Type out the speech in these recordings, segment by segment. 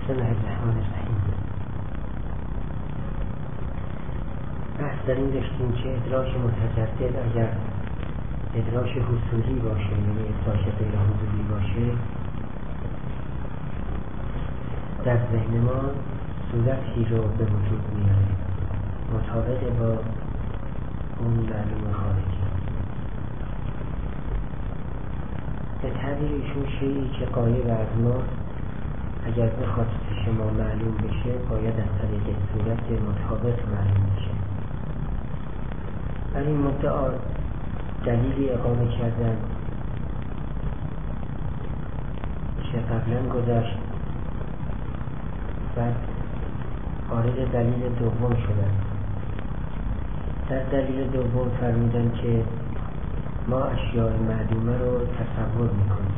بسم الله الرحمن الرحیم. بحث در این داشتیم که ادراک متجدد اگر ادراک حصولی باشه، یعنی ادراک غیر حضوری باشه، در ذهن ما صورتی رو به وجود میاره مطابق با اون معلوم خارجی. به تعبیر ایشون شیئی که غایب از ما اگر بخواد شما معلوم بشه باید از طریق صورت مطابق معلوم بشه. برای این مدعا دلیلی اقامه کردن که قبلا گذشت، بعد وارد دلیل دوم شدن. در دلیل دوم فرمودن که ما اشیاء معلومه رو تصور میکنیم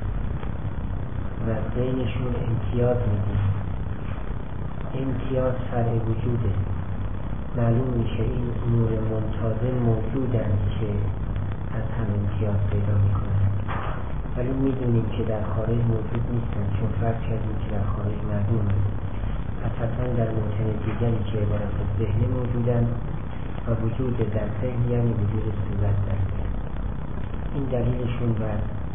و بینشون امتیاز میدیم. امتیاز فرع وجوده. معلوم میشه این امور ممتازه موجودند که از هم امتیاز پیدا میکنن، ولی میدونیم که در خارج موجود نیستن چون فرض کردیم که در خارج معلوم هست. پس حتما در موطن دیگری که عبارت از ذهن موجودن و وجود در ذهن یعنی وجود صورت در ذهن. این دلیلشون و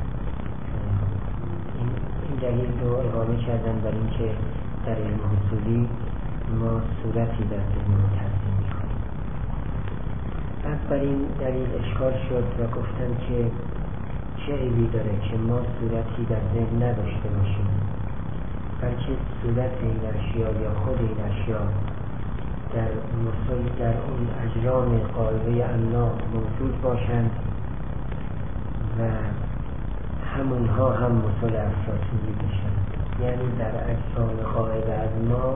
این دلیل رو اقامه کردن بر اینکه در علم حصولی ما صورتی در ذهن رو ترسیم میکنیم. بعد بر این دلیل اشکال شد و گفتن که چه عیبی داره که ما صورتی در ذهن نداشته باشیم، بلکه صورت این اشیا یا خود این اشیا در اون اجرام غایبه الله موجود باشند و همونها هم مثل افلاطونی بشن. یعنی در اجسام غایبه از ما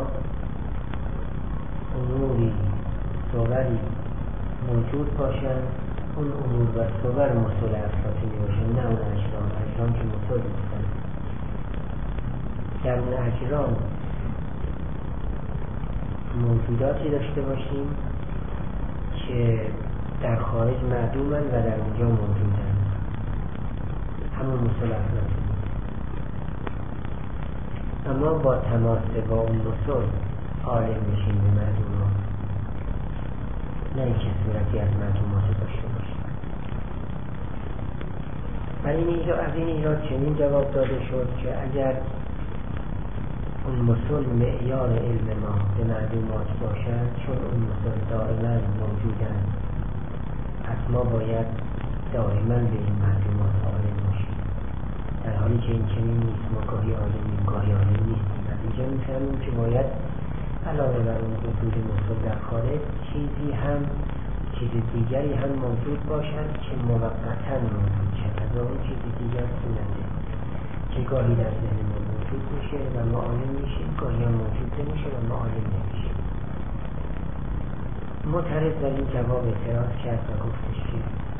اموری صوری موجود باشند، اون امور و صور مثل افلاطونی باشن، نه اون اجرام که مثل نیستن. در اون اجرام موجوداتی داشته باشیم که در خارج معدومن و در اونجا موجودن، همون مثل افلاطونی. اما با تماس با اون مثل عالم میشیم به معدومات، نه اینکه صورتی از معدومات داشته باشیم. ولی از این ایراد چنین جواب داده شد که اگر اون مثل معیار علم ما به معدومات باشد، چون اون مثل دائما موجودن، پس ما باید دائما به این معدومات عالم باشیم، در حالی که این چنین نیست. ما گاهی عالمیم گاهی عالم نیستیم. از اینجا میفهمیم که باید علاوه بر اون وجود مثل در خارج چیز دیگری هم موجود باشد که موقتا موجود شود و اون چیز دیگر صورته که گاهی در ذهن ما موجود میشه و ما عالم میشیم، گاهی هم موجود نمیشه و ما عالم نمیشیم. معترض در این جواب اعتراض کرد و گفتش که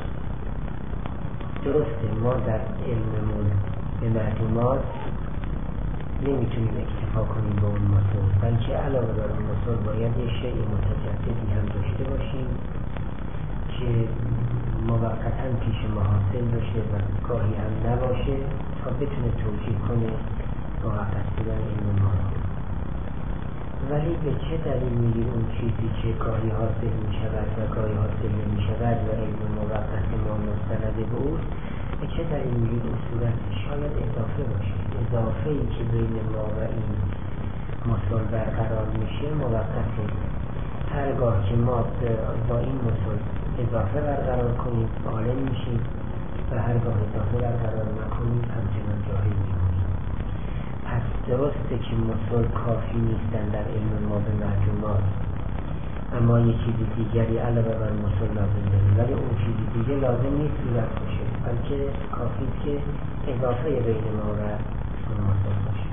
درسته ما در علممون به معلومات نمیتونیم اکتفا کنیم به اون مثل، بلکه علاوه بر اون مثل باید یه شیء متجددی هم داشته باشیم که موقتا پیش ما حاصل باشه و گاهی هم نباشه تا بتونه توجیه کنه موقت بودن علم ما. ولی به چه دلیل میگیم اون چیزی که گاهی حاصل میشود و گاهی حاصل نمیشود و علم موقت ما مستند به اوست، به چه دلیل میگیم اون صورت شاید اضافه باشه؟ اضافه ای که بین ما و این مثل برقرار میشه موقته. هرگاه که ما با این مثل اضافه برقرار کنیم عالم میشیم و هرگاه اضافه برقرار نکنیم همچنان جاهل میمونیم. پس درسته که مثل کافی نیستن در علم ما به معلومات، اما یک چیز دیگری علاوه بر مثل لازم داریم، ولی اون چیز دیگه لازم نیست صورت باشه، بلکه کافی که اضافه بین ما و اون مثل باشه.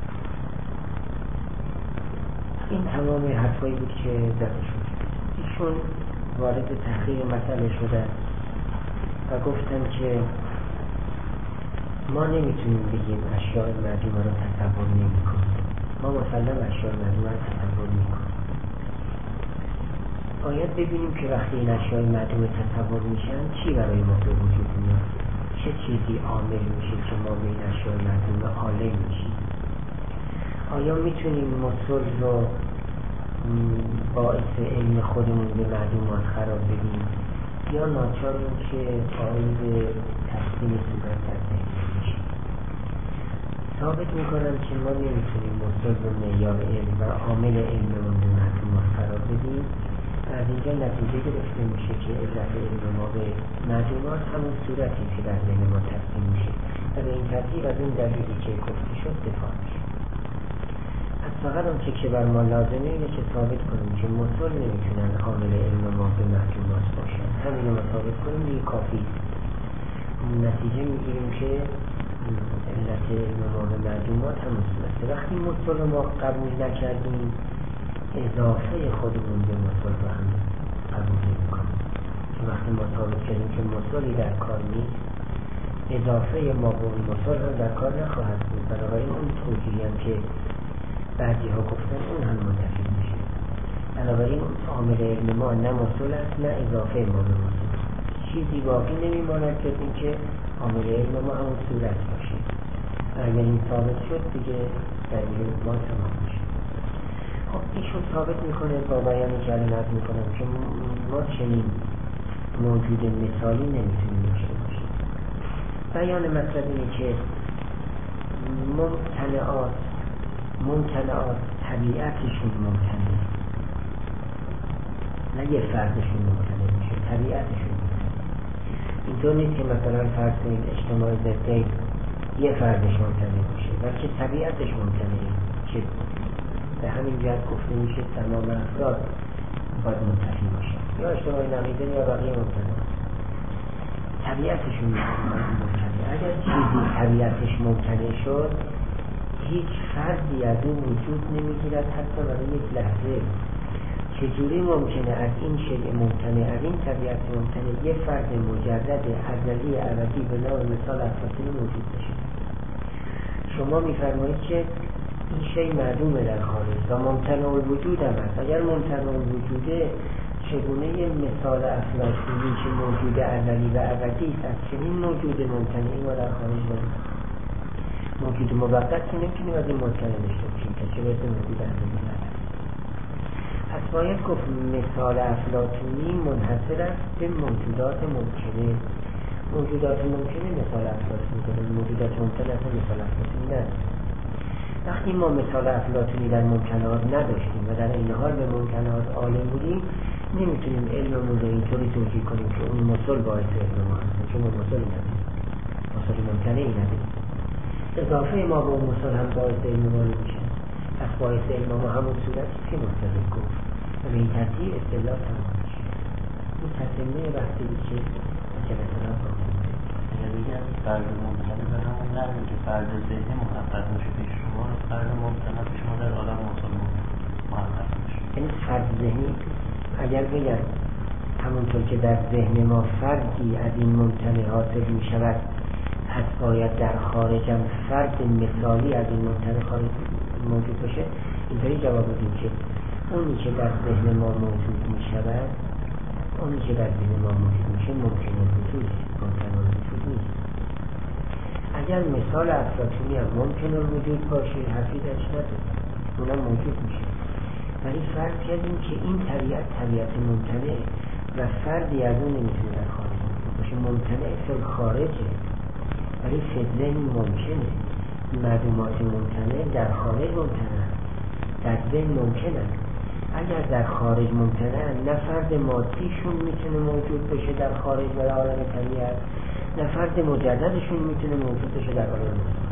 این تمام حرفایی بود که زده شد. ایشون وارد تحقیق مسئله شده و گفتن که ما نمیتونیم بگیم اشیاء معدومه رو تصور نمی کنیم. ما مسلم اشیاء معدومه رو تصور می کنیم. باید ببینیم که وقتی این اشیاء معدومه تصور میشن چی برای ما به وجود میاد، چه چیزی عامل میشه که ما به این اشیاء معدومه عالم میشیم. آیا میتونیم مصول رو باعث علم خودمون به معلومات قرار بدیم یا ناچاریم که قائل تقسیم صورت در ذهن بشیم؟ ثابت میکنم که ما نمیتونیم مصول رو معیار علم و عامل علممون به معلومات قرار بدیم. از اینجا نتیجه گرفته میشه که علت علم ما به معلومات همون صورتی که در ذهن ما تقسیم میشه و به این ترتیب از اون دلیلی که گفته شد دفاع میشه. از فقط اون که بر ما لازمه اینه که ثابت کنیم که مصول نمیتونن عامل علم ما به معلومات باشن. همین رو ثابت کنیم دیگه کافی. نتیجه میگیریم که علت علم ما به معلومات همون صورته. وقتی مصول ما قبول نکردیم اضافه خودمون به مصول رو هم قبول نمی‌کنیم. وقتی ما ثابت کردیم که مصولی در کار نیست اضافه ما به اون مصول هم در کار نخواهد بود. بنابراین اون توجیهی هم که بعضی ها گفتن اون هم منتفی میشه. بنابراین عامل علم ما نه مصول است نه اضافه ما به مصول. چیزی باقی نمیماند جز اینکه عامل علم ما همون صورت باشه. اگر این ثابت شد دیگه دلیل ما تمام میشه. خب ایشون ثابت میکنه با بیانی که الان عرض میکنم که ما چنین موجود مثالی نمیتونیم داشته باشیم. بیان مطلب اینه که ممتنعات طبیعتشون ممتنع، نه یه فردشون ممتنع میشه، طبیعتشون ممتنع. اینطور نیست که مثلا فرض کنید اجتماع ضدین یه فردش ممتنع باشه، بلکه طبیعتش ممتنعه که به همین جهت گفته میشه تمام افراد باید منتفی باشه، یا اجتماع نقیضه یا بقیه ممتنع. طبیعتشون ممتنع. اگر چیزی طبیعتش ممتنع شد هیچ فردی از اون وجود نمیگیرد حتی برای یک لحظه. چجوری ممکنه از این شیء ممتنع، از این طبیعت ممتنع یه فرد مجرد ازلی ابدی به نام مثال افلاطونی موجود بشه؟ شما میفرمایید که این شیء معدومه در خارج و ممتنع الوجود هم هست. اگر ممتنع الوجوده چگونه یه مثال افلاطونی که موجود ازلی و ابدی است از چنین موجود ممتنعی ما در خارج داریم؟ موجود موقت که نمیتونیم از این ممتنع داشته باشیم که چه برسه موجود ازلی و ابدی. پس باید گفت مثال افلاطونی منحصر است به موجودات ممکنه. موجودات ممکنه مثال افلاطونی کنه، موجودات ممکنه اصلا مثال افلاطونی نداره. وقتی ما مثال افلاطونی در ممکنات نداشتیم و در این حال به ممکنات عالم بودیم نمیتونیم علممون رو اینطوری توجیه کنیم که اون مثال باعث علم ما هست، چون ما مثالی نداریم، مثال ممکنه ای نداریم. اضافه ما به اون مثال هم باعث علم ما نمیشه. پس باعث علم ما همون صورتی که مستقل گفت و به این ترتیب اصطلاح تمام میشه. این تسمه بحثی بود که مثلا میگن فرد ممکنه به همون نرمی که فرد ذهنی محقق میشه پیش شما، فرد ممکنه پیش شما در عالم مثال محقق میشه. یعنی فرد ذهنی اگر بگن همونطور که در ذهن ما فردی از این ممکنه حاصل میشود پس باید در خارجم فرد مثالی از این ممکنه خارج موجود باشه، اینطوری جواب بدیم که اونی که در ذهن ما موجود میشود، اونی که در ذهن ما موجود میشه ممکنه وجود، ممکنه وجود نیست. اگر مثال افلاطونی هم ممکنه وجود باشه حرفی درش نداره، اونم موجود میشه. ولی فرض کردیم که این طبیعت ممکنه و فردی از اون نمیتونه در خارج باشه. ممکنه فی خارجه ولی فی ذهن ممکنه. معلومات ممکنه در خارج ممکنه، در ذهن ممکنه. اگر در خارج ممکنه نه فرد مادیشون میتونه موجود بشه در خارج و در عالم طبیعت، نه فرد مجردشون میتونه موجود بشه در عالم مثال.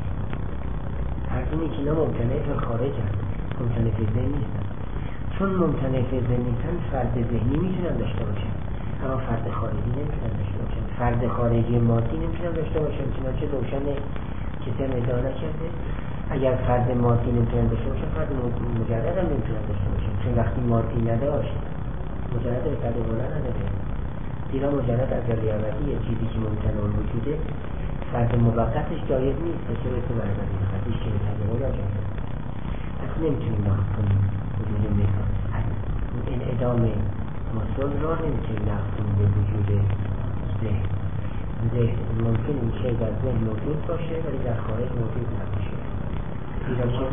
هر اینی که نه ممکنه فی خارج هست، ممکنه فی ذهن نیست. چون ممکنه فی ذهن نیستن فرد ذهنی میتونن داشته باشن اما فرد خارجی نمیتونن داشته باشن. فرد خارجی مادی نمیتونن داشته باشن، چنانچه روشنه کسی هم ادعا نکرده. اگر فرد مادی نمیتونن داشته باشن فرد مجرد هم نمیتونن داشته باشن، چون وقتی مادی نداشت مجرد به قدر بلند نداره. زیرا مجرد از ابدی چیزی که ممکنه وجوده فرد موقتش جایز نیست به صورت معنوی خودش که میتونه ولا جایز. پس نمیتونیم نقد کنیم وجود مثال. این انعدام مثال را نمیتونیم نقد کنیم به وجود ذهن. ذهن ممکن این شیء در ذهن موجود باشه ولی در خارج موجود نباشه. زیرا که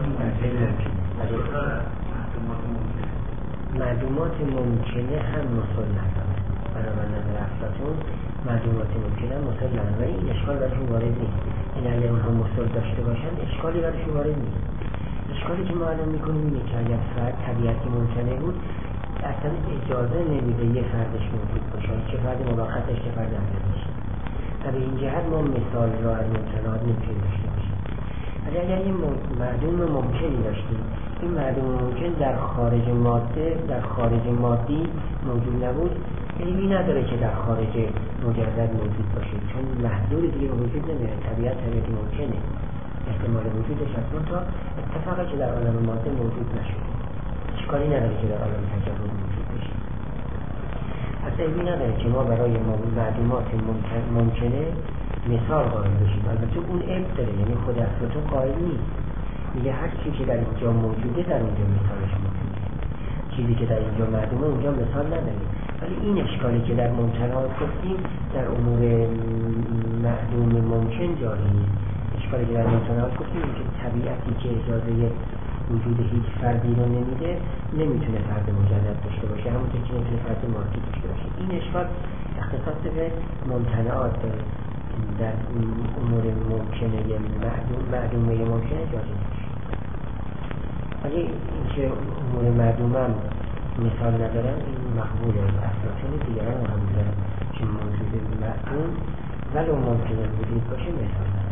معدومات ممکنه هم مسلم هست. بنابر نظر افلاطون معدومات ممکنه هم مسلم هست، ولی این اشکال برشون وارد نیست. این اگه اونها مسل داشته باشن اشکالی برشون وارد نیست. اشکالی که ما الان میکنیم اینه که اگر فرد طبیعتی ممکنه بود اصلا اجازه نمیده یه فردش موجود باشه، چه فرد ملاقاتش که فرد اولش. و به این جهت ما مثال را از ممکنات نمیتونیم داشته باشیم. ولی اگر یه معدوم ممکنی داشتیم، این معدوم ممکن در خارج ماده، در خارج مادی موجود نبود، علمی نداره که در خارج مجرد موجود باشه، چون محدود دیگه وجود نمیره. طبیعت ممکنه، احتمال وجودش اصلا تا اتفاقی که در عالم ماده موجود نشده، اشکالی نداره که در عالم تجربه موجود بشه. اصلا علمی نداره که ما برای معدومات ممکنه مثال قائل بشیم. البته اون عیب داره، یعنی خود افلاطون قائل نیست، میگه هر چیزی که در اینجا موجوده در اونجا مثالش موجوده، چیزی که در اینجا معدومه اونجا مثال نداره. ولی این اشکالی که در ممکنات گفتیم در امور معدوم ممکن جاری نیست. اشکالی که در ممکنات گفتیم که طبیعتی که اجازه وجود هیچ فردی رو نمیده نمیتونه فرد مجرد داشته باشه، همونطور که نمیتونه فرد مادی داشته باشه. این اشکال اختصاص به ممتنعات داره، در امور ممکنه معدومه ممکنه جاری نمیشه. ولی اینکه امور معدومه هم مثال ندارن این مقبول افلاطون، دیگران هم دارن که موجود معدوم ولو ممکنه وجود باشه مثال ندارن.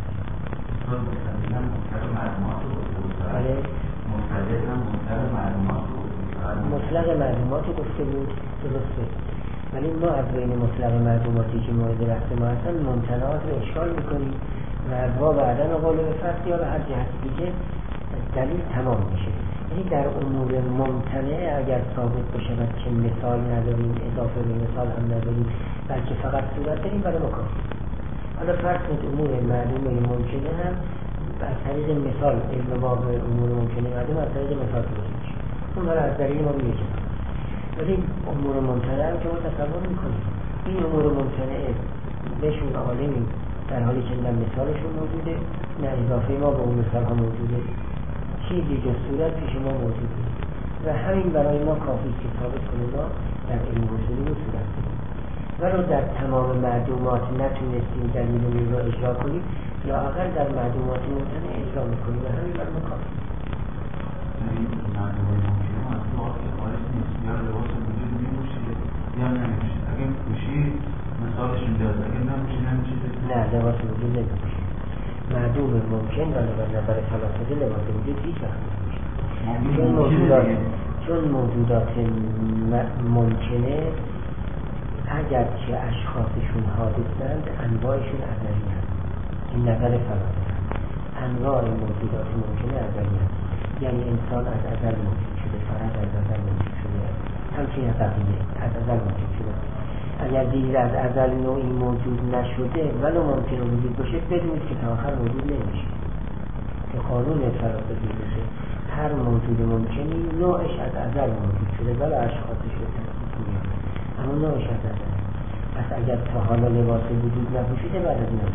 مطلق معلومات گفته بود، درسته، ولی ما از بین مطلق معلوماتی که مورد بحث ما هستن ممتنعات رو اشکال میکنیم و با بعدن قول به فرض یا به هر جهت دیگه دلیل تمام میشه. یعنی در امور ممتنع اگر ثابت باشه که مثال نداریم، اضافه به مثال هم نداریم، بلکه فقط صورت داریم، برای ما کافی. حالا فرض کنید امور معلومه ممکنه هم از طریق مثال، علم ما به امور ممکنه معلوم از طریق مثال توضیح میشه، اون رو از دلیل ما میگه. ولی امور ممتنع رو که ما تصور میکنیم، این امور ممتنع بهشون عالمیم در حالی که نه مثالشون موجوده نه اضافه ما به اون مثال ها موجوده، چیزی جز صورت پیش ما موجوده و همین برای ما کافی که ثابت کنه ما در علم اصولی رو صورت کنیم. ولو در تمام معدومات نتونستیم دلیل رو اجرا کنیم یا اقل در معدومات ممکنه اجرا میکنیم و همین برای ما کافی. معدومات ممکنه اصلا خارج نیست، یا لباس وجود می‌پوشی یا نمی‌پوشی. اگه پوشی مثالش اینجاست، اگه نمی‌پوشی نمی‌پوشی. نه، لباس وجود نمی‌پوشی. معدوم ممکن و نظر فلاسفه لباس وجود هیچ وقت نمی‌پوشی. چون موجودات ممکنه اگرچه اشخاصشون حادثند انواعشون ازلی هست. این نظر فلاسفه. انواع موجودات ممکنه ازلی هست، یعنی انسان از ازل موجود شده، فرد از ازل موجود شده، همچنین بقیه از ازل موجود شده. اگر دیر از ازل نوعی موجود نشده ولو ممکنه وجود باشه، بدونید که تا آخر موجود نمیشه. که قانون فلاسفه باشه هر موجود ممکنی نوعش از ازل موجود شده ولو اشخاصش رو تفکیک میاد، اما نوعش از ازل. پس اگر تا حالا لباس وجود نپوشیده بعد از این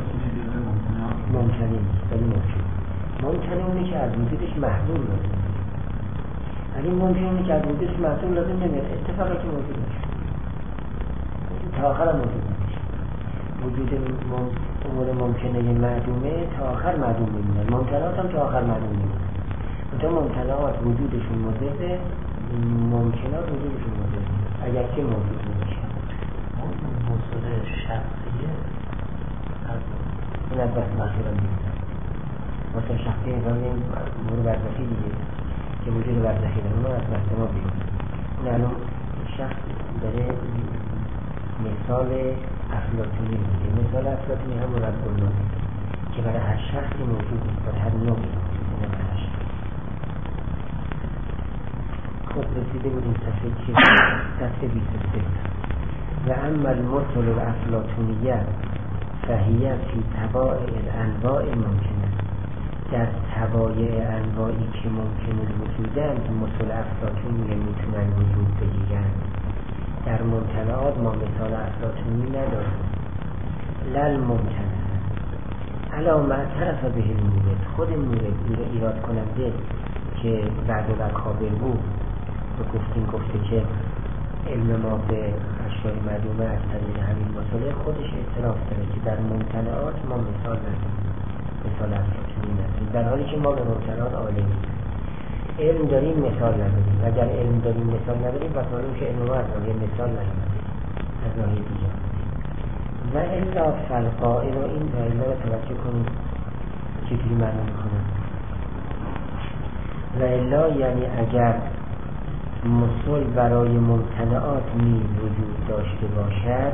ممکنه نیست، ولی ممکنه اونی که از وجودش محضور لازم نیست. ولی ممکنه اونی که از وجودش محضور لازم نمیاد، اتفاقی که موجود میشه تا آخر موجود نمیشه. وجود امور ممکنه معدومه تا آخر معدوم میمونه، ممکنات هم تا آخر معدوم میمونه. تا ممکنات وجودشون مضره، ممکنات وجودشون مضره اگر که موجود نمیشه. موصول شخصیه این از بحث مخیران نیست. موصول شخصی نظام این امور برزخی دیگه که وجود برزخی داره، اونو از بحث ما بیرون. این الان شخص داره مثال افلاطونی میگه. مثال افلاطونی هم رب الله که برای هر شخصی موجود نیست، برای هر نوعی موجود نیست. خب رسیده بودیم صفحه چیز صفحه 23. و اما المثل الافلاطونیه فهیه فی طبایع الانواع ممکنه، در طبایع انواعی که ممکنه وجودند مثل افلاطونیه میتونن وجود بگیرند. در ممتنعات ما مثال افلاطونی نداریم. لل ممکنه علامه اعترف به المورد، خود مورد ایراد کننده که بعد وکابر بود و گفته که علم ما به اشیاء معلومه از طریق همین مسئله، خودش اعتراف داره که در ممتنعات ما مثال نداریم، مثال افلاطونی نداریم، در حالی که ما به ممتنعات عالمیم. علم داریم مثال نداریم. اگر علم داریم مثال نداریم پس معلوم که علم ما از راهی مثال نداریم، از راهی دیگر. و الا فالقائل، و این و الا رو توجه کنیم چطوری معنی میکنم. و الا یعنی اگر مسل برای ممتنعات نیز وجود داشته باشد،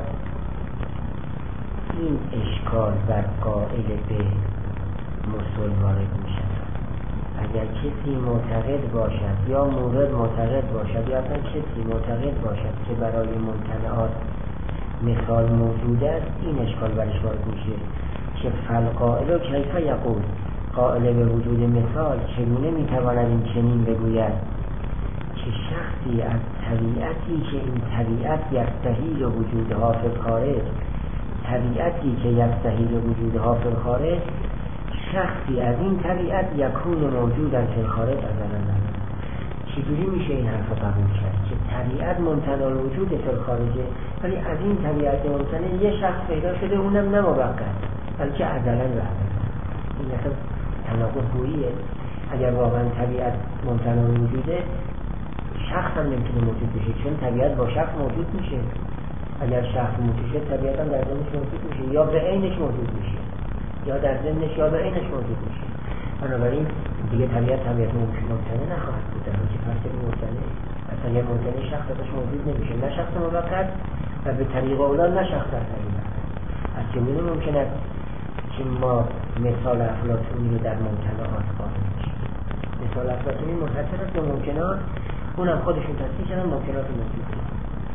این اشکال بر قائل به مسل وارد می شود. اگر کسی معتقد باشد یا مورد معتقد باشد یا اصلا کسی معتقد باشد که برای ممتنعات مثال موجود است، این اشکال برش وارد میشه که فالقائل کیف یقول، قائل به وجود مثال چگونه میتواند این چنین بگوید که شخصی از طبیعتی که این طبیعت یستحیل وجودها فی الخارج، طبیعتی که یستحیل وجودها فی الخارج، شخصی از این طبیعت یکون موجودن فی الخارج ازلا ندارد. چجوری میشه این حرف قبول کرد که طبیعت ممتنع الوجود فی الخارجه، ولی از این طبیعت ممتنع یه شخص پیدا شده، اونم نه موقت بلکه ازلا و ابدا. این مثلا تناقض گوییه. اگر واقعا طبیعت ممتنع الوجوده، شخص هم نمیتونه موجود بشه، چون طبیعت با شخص موجود میشه. اگر شخص موجود شه، طبیعت هم در ضمنش موجود میشه، یا به عینش موجود میشه، یا در ضمنش یا به عینش موجود میشه. بنابراین دیگه طبیعت ممتنع نخواهد بود، در حالی که فرض کنیم ممتنع، اصلا یه ممتنع شخص ازش موجود نمیشه، نه شخص موقت و به طریق اولا نه شخص در طریق. از چگونه ممکن است که ما مثال افلاطونی رو در ممتنعات قائل بشیم؟ مثال افلاطونی منحصر است به ممکنات، اونم خودشون تصدیق کردن ممکنات موجود است.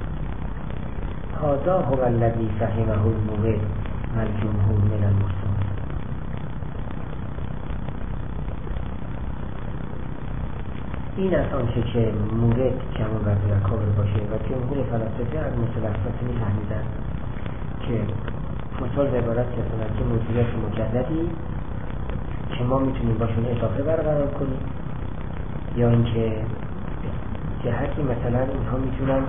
هذا هو الذی فهمه المورد و الجمهور من المسلمین. این از آنچه که مورد جمع و کابر باشه و جمهور فلاسفه از مثل افلاطونی فهمیدن که مسل به عبارت هستند که موجودات مجردی که ما میتونیم باشون اضافه برقرار کنیم، یا اینکه جهتی مثلا اینها میتونن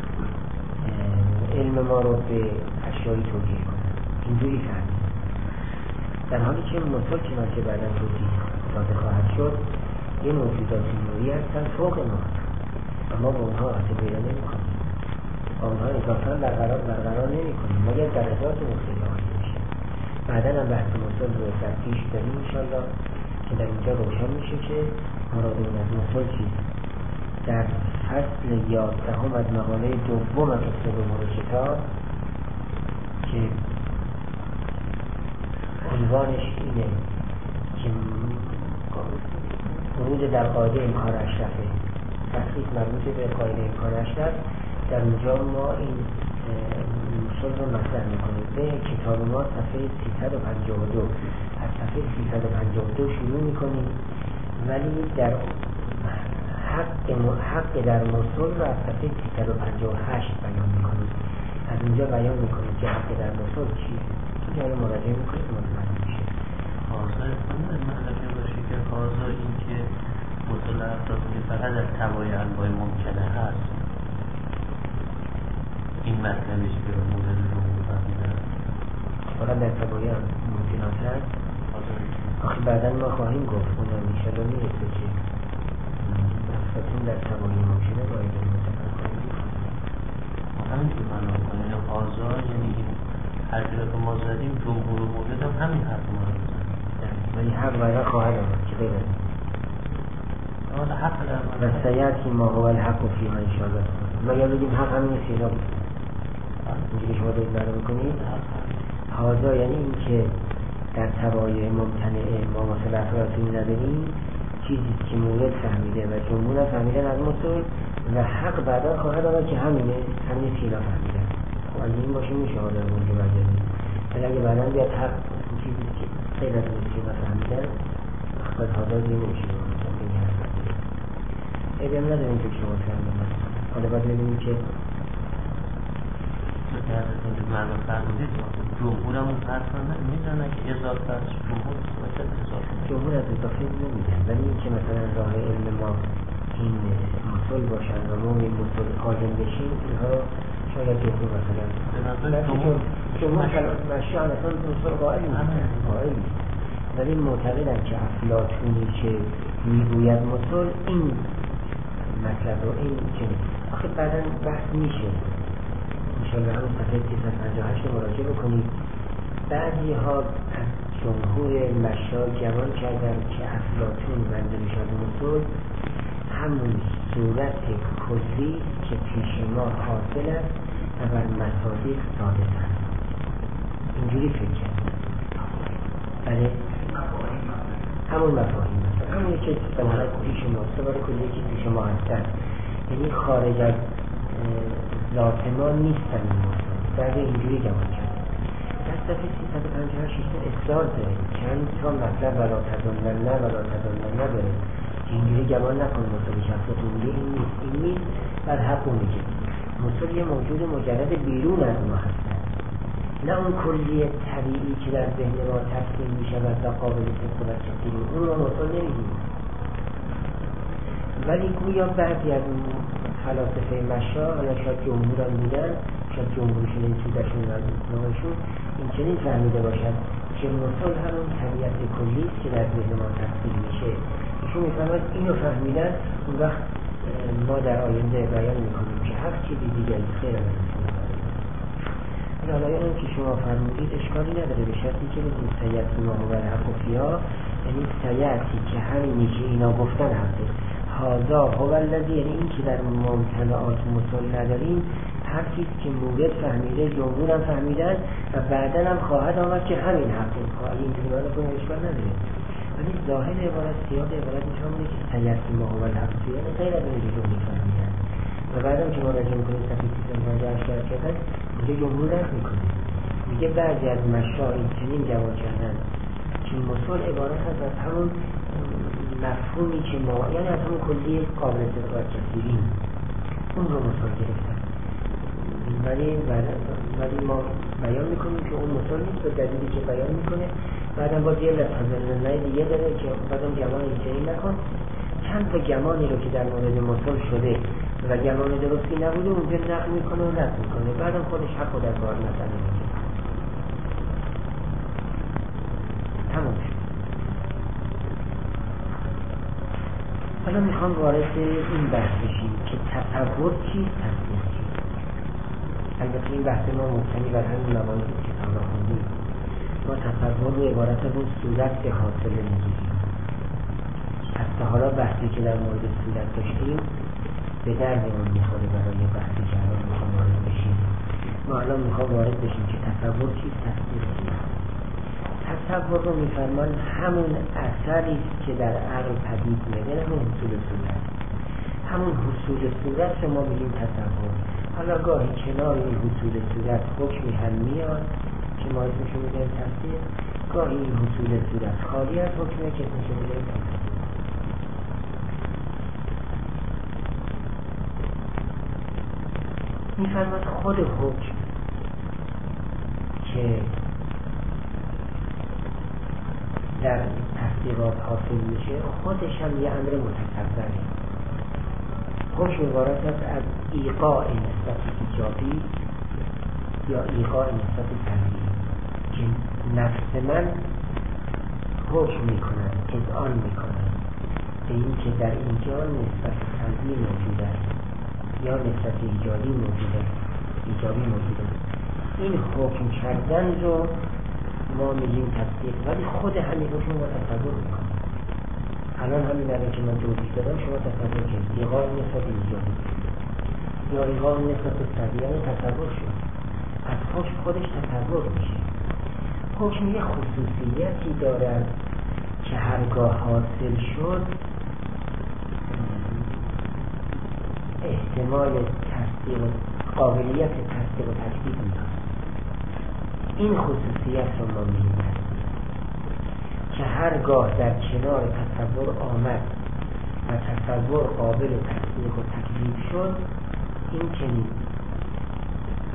علم ما رو به اشیایی توجیه کنن. اینجوری فهمید. در حالی که مسل که بعدا توضیح داده خواهد شد، یه موجودات نوعی هستن فوق ما و ما با اونها عهده پیدا نمی کنیم، با اونها اضافه برقرار نمی کنیم مگر درجات مختلف عالی میشه. بعدا هم بحث مسل رو در پیش داریم انشاءالله که در اینجا روشن میشه که مرادمون از مسل چیست. در فصل 11 از مقاله دوم از کتاب کتاب که عنوانش اینه که ورود در قاعده امکان اشرفه، تحقیق مربوط به قاعده امکان اشرف، در اونجا ما این مسل رو مطرح میکنیم. به کتاب ما صفحه 352 از صفحه 352 شروع میکنیم، ولی در حق در مسل رو از صفحه 358 بیان میکنیم. از اونجا بیان میکنیم که حق در مسل چیه، اینجا رو مراجعه میکنیم مطمئن میشه. حاضر مطلبی باشه که حاضر این که مسل افلاطونی فقط از توای انواع ممکنه هست، این مطلبیش که به مورد جمهور فهمیدن فقط در توای ممکنات هست. آخه بعدا ما خواهیم گفت اونم میشه رو میرسه که افلاطون در توای ممکنه باید متفق خواهیم همین که معنا کنه حاضر یعنی حرفی که ما زدیم جمهور و مورد هم همین حرف ما رو بزنیم، ولی حق بعدا خواهد آمد که غیر و سیعتی ما هو الحق فی ما انشاءالله. ما یا بگیم حق همین سینا بود اینجوری شما دارید معنا میکنید. حاضر یعنی این که در توای ممتنعه ما مثل افلاطونی نداریم، چیزی که مورد فهمیده و جمهور فهمیدن از مسل و حق بعدا خواهد آمد که همین سینا فهمیدن. خب از این باشه میشه حاضر اونجا برداریم، ولی اگه بعدا بیاد حق چیزی که غیر از سینا فهمیدن باید حاضر نمیشه. ایدیم نداریم که شما فهمیدن. حالا باید ببینیم که که حضرتون که مردم فرمودید جمهور همون فرسان میدونن که اضافه از جمهور باید اضافه جمهور از اضافه نمیدن، ولی این که مثلا راه علم ما این مسل باشن و ما این مسل عالم بشیم، اینها شاید جمهور مثلا جمهور مشیان اصلا مسل قائل نیست، ولی معتقدم که افلاطونی که میگوید مسل این مطلب رو این که آخه بعدا بحث میشه انشاءالله همون صفحه 358 مراجعه بکنید. بعضی ها از جمهور مشا گمان کردن که افلاطون بنده میشد مسل همون صورت کلی که پیش ما حاصل است و بر مصادیق ثابت است. اینجوری فکر کردن. بله همون مفاهیم است، همونی که بنابرای پیش ما صورت کلی که پیش ما هستند، یعنی خارج از ذات ما نیستن این مسل. بعد اینجوری گمان کرد. در صفحه 358 اصرار داره چند تا مطلب ولا تظنن داره که اینجوری گمان نکنه مسل شخصتون میگه این نیست بر حق اون میگه مسل یه موجود مجرد بیرون از ما هستن، نه اون کلی طبیعی که در ذهن ما تفسیر میشود و قابل صدق کسی اون رو مسل نمیگیم. ولی گویا بعضی از اون فلاسفه مشا، حالا شاید جمهور هم بودن، شاید جمهورشون این سودشون و اطلاقشون این چنین فهمیده باشد که مسل همون طبیعت کلی است که در ذهن ما تفسیر میشه. ایشون میفهمد اینو فهمیدن، اون وقت ما در آینده بیان میکنیم که هر چیزی دیگری خیر از این علایان که شما فرمودید اشکالی نداره، به شرطی که بگیم سیعت ما و الحق و فیا، یعنی سیعتی که همینی که اینا گفتن هسته هازا هو الذی، یعنی این که در ممتنعات مسل نداریم هر چیز که مورد فهمیده جمهور هم فهمیدن و بعدا هم خواهد آمد که همین حقه. این جمله کنه اشکال نداره، ولی ظاهر عبارت سیاق عبارت میشه که سیعت ما و الحق و فیا غیر از اینکه جمهور فهمیدن و بعدم که مراجعه میکنید صفحه 358 کردن میگه جمهور رد میکنه، میگه بعضی از مشاهیر این چنین جواب کردن که مسل عبارت هست از همون مفهومی که ما، یعنی از همون کلی قابل صدق کثیرین اون رو مسل گرفتن، ولی ما بیان میکنیم که اون مسل نیست به دلیلی که بیان میکنه. بعدم باز یه لطفه دیگه داره که بعدم گمان اینجایی نکن، چند تا گمانی رو که در مورد مسل شده و گمان درستی نبوده اونجا نقل میکنه و رد میکنه، بعدم خودش حق و در کار مثلا میگه. تمام شد. حالا میخوام وارد این بحث بشیم که تصور چیست، تصدیق چیست. البته این بحث ما مبتنی بر همین مباحثی که کتاب را خوندیم. ما تصور رو عبارت از اون صورت به حاصل میگیریم. از حالا بحثی که در مورد صورت داشتیم به دردمون میخوره برای بحثی که الان میخوام وارد بشیم. ما الان میخوام وارد بشیم که تصور چیست، تصدیق چیست. تصور رو میفرمان همون اثری که در عقل پدید میاد، همون حصول صورت، همون حصول صورت رو ما میگیم تصور. حالا گاهی کنار این حصول صورت حکمی هم میاد که ما اسمشو میگیم تصدیق، گاهی این حصول صورت خالی از حکمه که اسمشو میگیم تصدیق. میفرماد خود حکم که در تصدیقات حاصل میشه خودش هم یه امر متصوره. حکم عبارت است از ایقاع نسبت ایجابی یا ایقاع نسبت سلبی که نفس من حکم میکنن، اذعان میکنن به این که در اینجا نسبت سلبی موجود است یا نسبت ایجابی موجود است. این حکم کردن رو ما میگیم تصدیق، ولی خود همین حکم رو تصور میکنیم. الان همین الان که من توضیح دادم شما تصور کنید ایقاع نسبت ایجابی یا ایقاع نسبت سلبی، یعنی تصور شد. از حکم خودش تصور میشه. حکم یه خصوصیتی دارد که هرگاه حاصل شد احتمال تصدیق، قابلیت تصدیق و تکذیب میداد. این خصوصیت رو ما میگیم که هرگاه در کنار تصور آمد و تصور قابل تصدیق و تکذیب شد، این چنین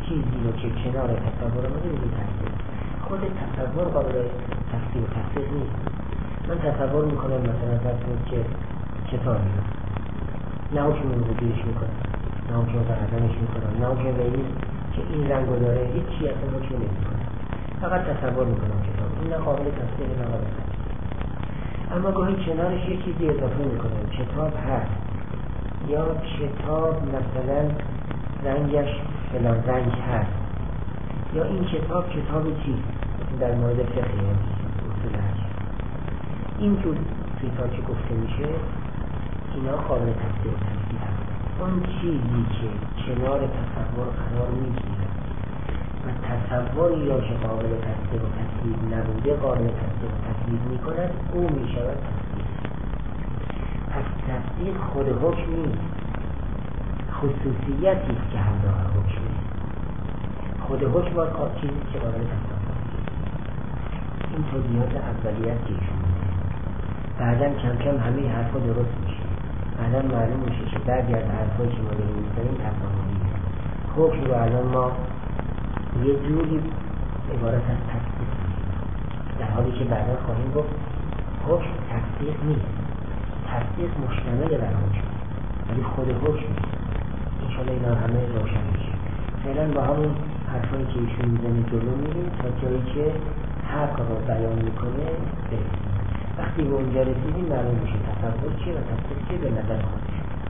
چیزی رو که کنار تصور آمده میگه تصدیق. خود تصور قابل تصدیق و تصدیق نیست. من تصور میکنم مثلا فرض کنید که کتابی رو نه حکم وجودش میکنم، نه حکم بردنش میکنم، نه حکم به این که این رنگ رو داره، هیچی اصلا حکم نمیکنم، فقط تصور میکنم کتاب. این نه قابل تصدیق نه قابل تصدیق. اما گاهی کنارش یه چیزی اضافه میکنم، کتاب هست یا کتاب مثلا رنگش فلان رنگ هست، یا این کتاب چیست در مورد فقه اصول هست. این جور چیزها که گفته میشه اینا قابل تصدیق و تصدیق هست. اون چیزی که کنار تصور قرار میگیره و تصوری یا که قابل تصدیق و تصدیق نبوده قابل تصدیق و تصدیق میکند او میشود تصدیق. پس تصدیق خود حکم نیست، خصوصیتی است که همراه حکم نیست. خود حکم باید چیزی که قابل تصدیق. این توضیحات اولیت که ایشون میده. بعداً کم کم همه حرفا درست میشه. بعداً معلوم میشه که بعضی از حرفایی که ما داریم میزنیم تفاهمیه. حکم رو الان ما یه جوری عبارت از تصدیق میگیم، در حالی که بعدا خواهیم گفت حکم تصدیق نیست. تصدیق مشتمل بر حکم ولی خود حکم نیست. انشاءالله اینا همه روشن میشه. فعلا با همون حرفایی که ایشون میزنه جلو میریم تا جایی که حق رو بیان میکنه برسیم. وقتی به اونجا رسیدیم معلوم میشه تصور چیه و تصدیق چیه به نظر خودش.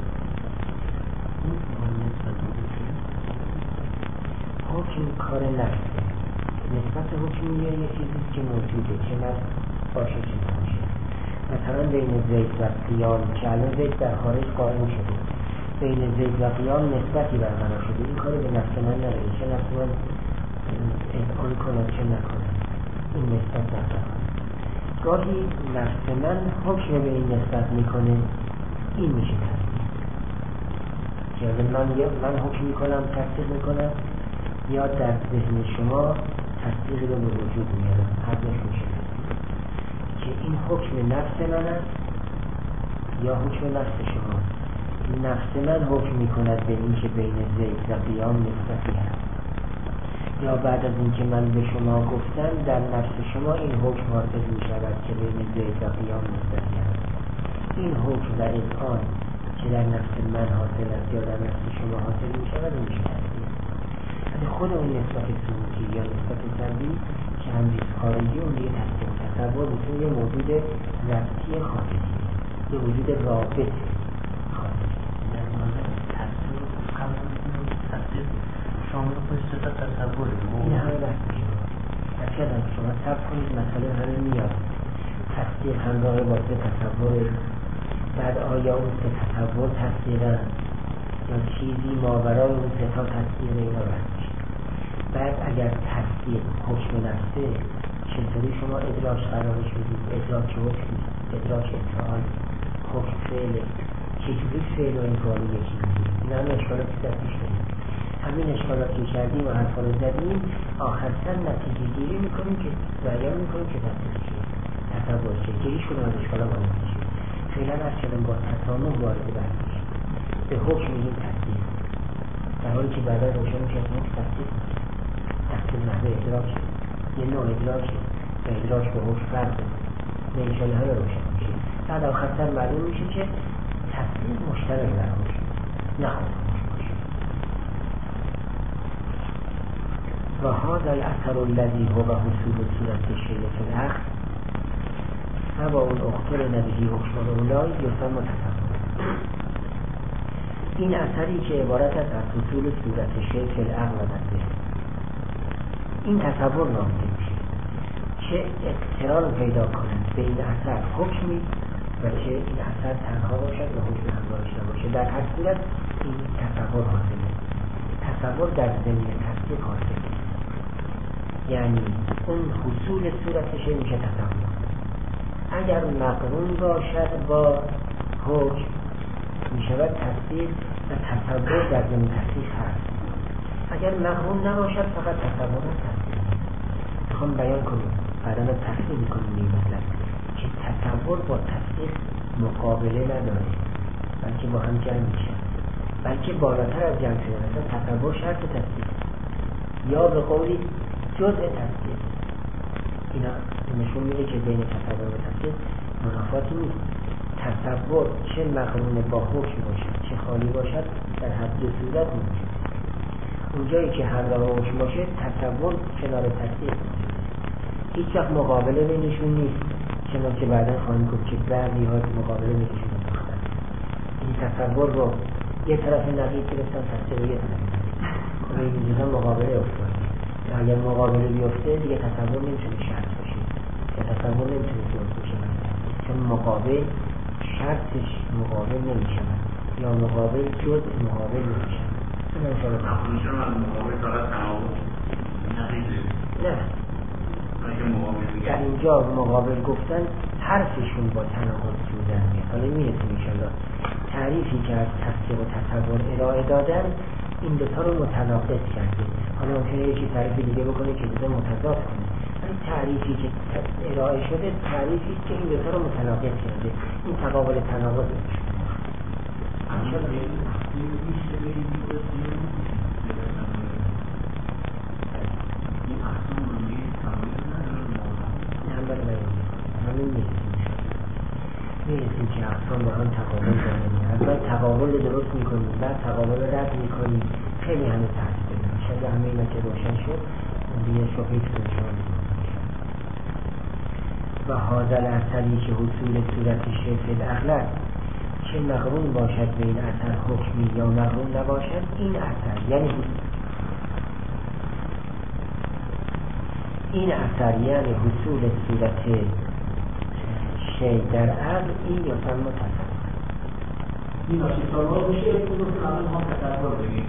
حکم کار نفسه. نسبت حکم یه چیزیست که موجوده، چه نفس باشه چه نباشه. مثلا بین زید و قیام که الان زید در خارج قائم شده، بین زید و قیام نسبتی برقرار شده. این کار به نفس من نداره، چه نفس من اذعان کنم چه نکنم، این نسبت برقرار. گاهی نفس من حکم به این نسبت میکنه، این میشه تصدیق. که من حکم میکنم تصدیق میکنم یا در ذهن شما تصدیق رو به وجود میارم، هر دوش میشه که این حکم نفس من است یا حکم نفس شما. نفس من حکم میکند به این که بین زید و قیام نسبتی هست، یا بعد از این که من به شما گفتم در نفس شما این حکم حاصل میشود که بین زید و قیام نسبتی هست. این حکم و اذعان که در نفس من حاصل است یا در نفس شما حاصل میشود میشه تصدیق. خود اون نسبت سلوکی یا نسبت سلبی که هم ریز خارجی اون یه تصور میتونه یه موجود ربطی خارجی، یه وجود رابط خارجی. در مورد تصدیق شامل خودش تا تصور این همه بحث میشه. اصلا شما صبر کنید مسئله همه میاد. تصدیق همراه با سه تصور، بعد آیا اون سه تصور تصدیقن یا چیزی ماورای اون سه تا تصدیق اینا بحث میشه. بعد اگر تصدیق حکم نفسه چطوری شما ادراک قرارش بدید؟ ادراک حکم، ادراک انفعال، حکم فعل، چجوری فعل و انفعال یکی میگید؟ این هم اشکالاتی دستش داریم. همین اشکالاتی کردیم و حرفا رو زدیم، آخر سر نتیجه گیری میکنیم که بیان میکنیم که تصدیق چیه، تصور چیه، گریش کنیم از اشکالا باید میشه. فعلا هر چنان با تسامح وارد بحث میشه، به حکم میگیم تصدیق، در حالی که بعدا روشن میشه از حکم تصدیق نحوه ادراک، یه نوع ادراک و ادراک به حکم فرده و انشاءالله همه روشن میشه. بعد آخر سر معلوم میشه که تصدیق مشترک بر حکم نه خود حکم باشه. و هذا الاثر الذي هو حصول صورت الشیء فی الاخر سواء اختر به حکم اولای یسمى تصور. این اثری که عبارت است از حصول صورت شیء فی العقل و در ذهن، این تصور نامیده میشه که اقتران پیدا کنند بین اثر حکمی و چه این اثر تنها باشد و حکم همراهش نباشه. در هر صورت این تصور حاصله. تصور در ضمن تصدیق حاصله، یعنی اون حصول صورتش میشه تصور. اگر مقرون باشد با حکم میشود تصدیق و تصور در ضمن تصدیق هست. اگر مقرون نباشد فقط تصور تصدیق. میخوام بیان کنم بعدا تصدیق میکنم این مطلب که تصور با تصدیق مقابله نداره، بلکه با هم جمع میشه، بلکه بالاتر از جمع شدن. تصور شرط تصدیق، یا به قولی جزء تصدیق. اینا نشون میده که بین تصور و تصدیق منافاتی نیست. تصور چه مقرون با حکم باشد چه خالی باشد در هر دو صورت موجود. اونجایی که همراه با حکم باشه تصور کنار تصدیق هیچ وقت مقابله بینشون نیست، چنانچه بعدا خواهیم گفت که بعضی ها مقابله بینشون می‌کنن. این تصور رو یه طرف نقیض گرفتن، تصدیق یه طرف نقیض. این چیزا مقابله افتاد. اگر مقابله بیفته دیگه تصور نمیتونه شرط باشه. یا تصور نمیتونه جز باشه. چون مقابل شرطش مقابل نمیشه یا مقابل جز مقابل نمیشه. مقابل فقط تناقض نقیضه. نه. در اینجا مقابل گفتن حرفشون با تناقض جوزن میاد. حالا میرسیم انشاءالله. تعریفی که از تصدیق و تصور ارائه دادن این دوتا رو متناقض کرده. حالا ممکنه یکی تعریف دیگه بکنه که دوتا متضاد کنه، ولی تعریفی که ارائه شده تعریفی که این دوتا رو متناقض کرده. این تقابل تناقض میرسیم که اقسام با هم تقابل داریم. اول تقابل درست میکنیم، بعد تقابل رد میکنیم. خیلی همه تحصیل داریم. شاید همه اینا که روشن شد دیگه شوخی کنشان و حاضر اثری که حصول صورت شفل اغلب چه مقرون باشد به این اثر حکمی یا مقرون نباشد، این اثر یعنی این اثر یعنی حصول صورت شی در عقل این یا سلم تصور. این باشی سالوار بشه اون رو کنم هم تصور بگیم.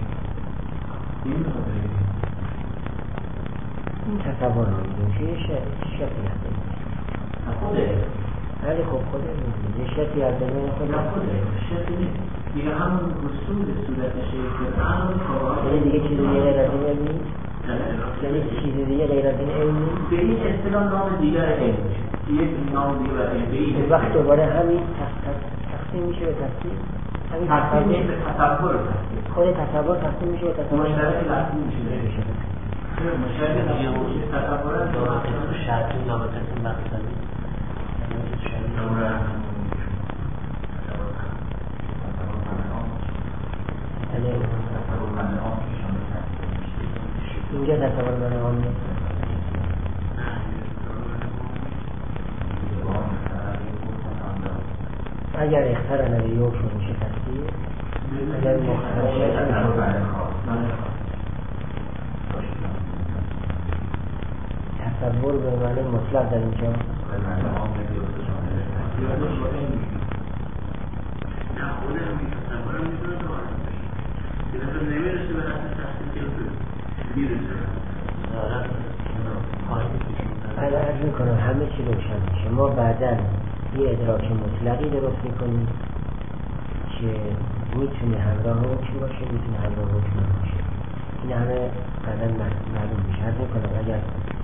این تصور رو میدونم که یه شکلی هسته خوده ولی خب خوده میدونم یه شکلی هسته خود نخوده شکلی نیست دیگه همون رسول صورت شی در عقل یعنی دیگه چیزی غیر از این علمی یعنی چیزی دیگه غیر از این علمی به این اصطلاح نام دیگر علم میشه یک نام دیگر علمی وقت دوباره همین تقسیم میشه به تصدیق همین تقسیم میشه به تصور خود تصور تقسیم میشه به تصور مشترک تقسیم میشه مشاهده تصورات رابطه شرطی رابطه مقصدی اینجا تصور منعام نیست. اگر اختر ندیوک شد میشه تصدیق، اگر مخترش تصور به معنی مطلق در اینجا عرض میکنم همه چی روشن میشه. ما بعدا یه ادراک مطلقی درست میکنیم که میتونه همراه حکم باشه میتونه همراه حکم باشه. این همه بعدا معلوم میشه. عرض میکنم اگر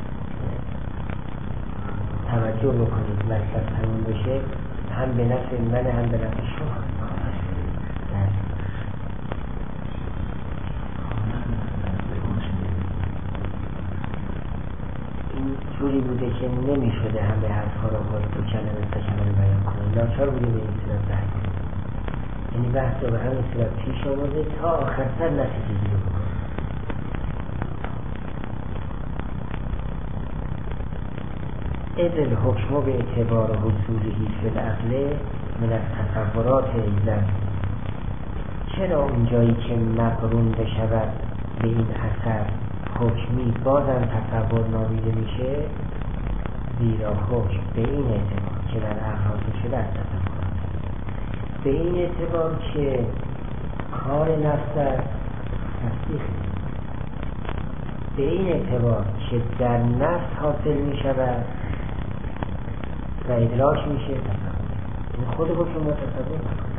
توجه بکنید مطلب تموم بشه هم به نفع من هم به نفع شما. این جوری بوده که نمیشده همه حرفها رو باید دو کلمه سه کلمه بیان کنیم. ناچار بوده به این صورت بحث کنیم. یعنی بحث رو به همین صورت پیش آورده تا آخر سر نتیجه رو بکنیم. اذ الحکم به اعتبار حصوله فی العقل من التصورات ایضا. چرا اونجایی که مقرون بشود به این اثر حکمی بازم تصور نامیده میشه؟ زیرا حکم به این اعتبار که در عقل حاصل شده از تصورات، به این اعتبار که کار نفس است تصدیق، به این اعتبار که در نفس حاصل میشود و ادراک میشه تصور. این خود حکم ما تصور نکنه.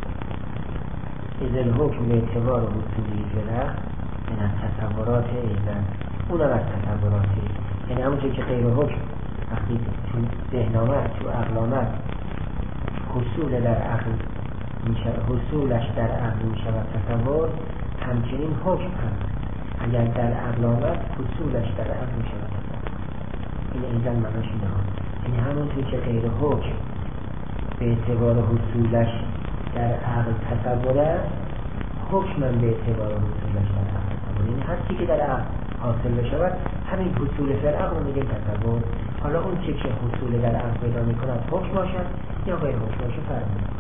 اذ الحکم به اعتبار حصولی فلق من تصورات ایضا، اونم از تصوراتی. یعنی همونطور که غیر حکم وقتی تو ذهن آمد تو عقل آمد حصولش در عقل میشود تصور، همچنین حکم هم اگر در عقل آمد حصولش در عقل می شود. این ایزن معناش اینه ها، یعنی همونطور که غیر حکم به اعتبار حصولش در عقل تصور است، حکم به اعتبار حصولش در عقل تصور، یعنی هر چی که در عقل حاصل بشود همین حصول فی العقل رو میگیم تصور. حالا اون چی که حصول در عقل پیدا میکند حکم باشد یا غیر حکم باشد فرق میکند.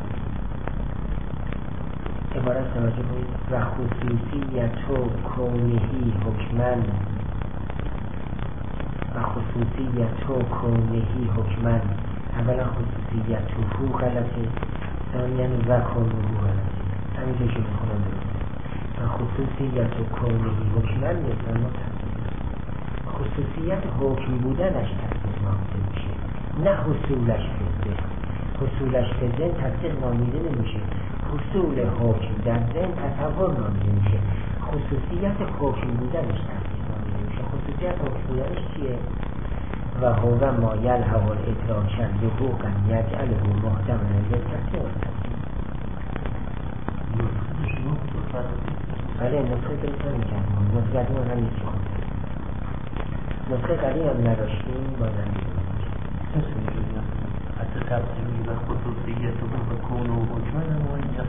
عبارت توجه کنید: و خصوصیت کونهی حکمن، و خصوصیت کونهی حکمن. اولا خصوصیت هو غلطه، ثانیاً و کونهو غلطه. همینجا که میخونم درسته. و خصوصیت کونهی حکمن یسمى تفسیر. خصوصیت حکم بودنش تفسیر نامیده میشه، نه حصولش فزده. حصولش فزده تفسیر نامیده نمیشه، حصول حکم در ذهن تصور نامیده میشه. خصوصیت حکم بودنش تفسیر نامیده میشه. خصوصیت حکم بودنش چیه؟ و هو ما یلحق الادراک لحوقا یجعله محتملا للتفسیر والتفسیر. بله نسخه درست نمی‌کردیم، نسخه قدیم هم همیشه خونده. نسخه قدیم هم نداشتیم بازم می‌کنیم. حتی تفسیری و خصوصیت و کون و حکمن هم و اینجا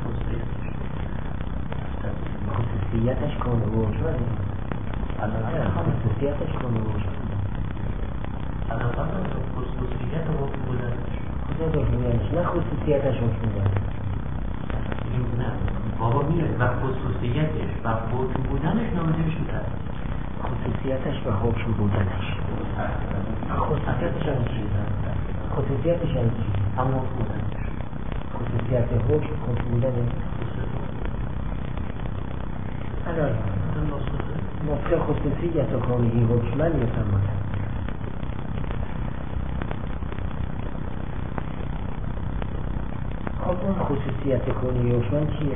خصوصیتش کون و حکمن خصوصیتش کون و حکمن خصوصیت و حکم بودنش نه خصوصیتش حکم بودنش نه بابا میره و خصوصیتش و حکم بودنش نامیده میشه خصوصیتش و حکم بودنش خصوصیتش هم چی؟ خصوصیتش هم چی؟ اما حکم بودنش خصوصیت حکم بودنش الان نسخه خصوصیت و کونهی حکمن یسمى. خب اون خصوصیت کونهی حکمن چیه؟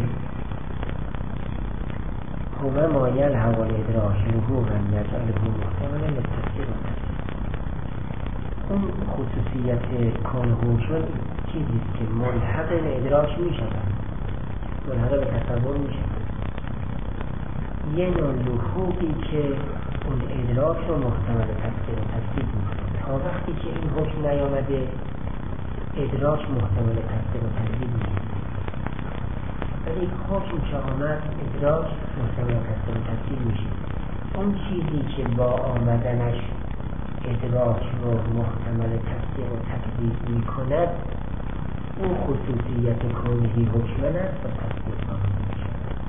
هو ما یلحق الادراک لحوقا یجعله محتملا للتفسیر والتفسیر. اون خصوصیت کونهی حکمن چیزیست که ملحق به ادراک می شود، ملحق به تصور می شود. یه نوع لحوقی که اون ادراک رو محتمل تفسیر و تفسیر می کنه. تا وقتی که این حکم نیامده ادراک محتمل تفسیر و تفسیر می کنه. ولی حکم که آمد ادراک محتمل تفسیر و تفسیر میشه. اون چیزی که با آمدنش ادراک رو محتمل تفسیر و تکذیب می کند اون خصوصیت کونهی حکمن است و تفسیر نامیده میشه.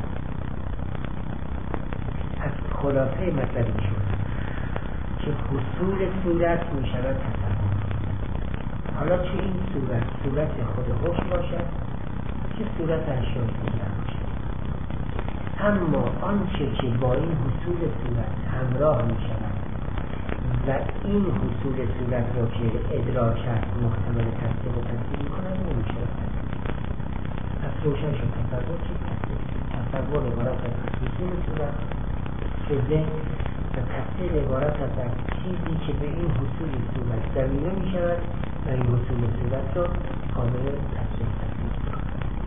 از خلاصه مطلب شد که حصول صورت می شود تصور. حالا چه این صورت خود حکم باشد چه صورت اشیاء دیگر باشد، اما آنچه که با این حصول صورت همراه می شود و این حصول صورت را که ادراک است محتمل تفسیر و تفسیر می کند نمی شود. پس روشن شد تصور چه تصور عبارت از حصول صورت که ذهن و تفسیر عبارت از چیزی که به این حصول صورت زمینه می شود و این حصول صورت را قابل تفسیر می کند.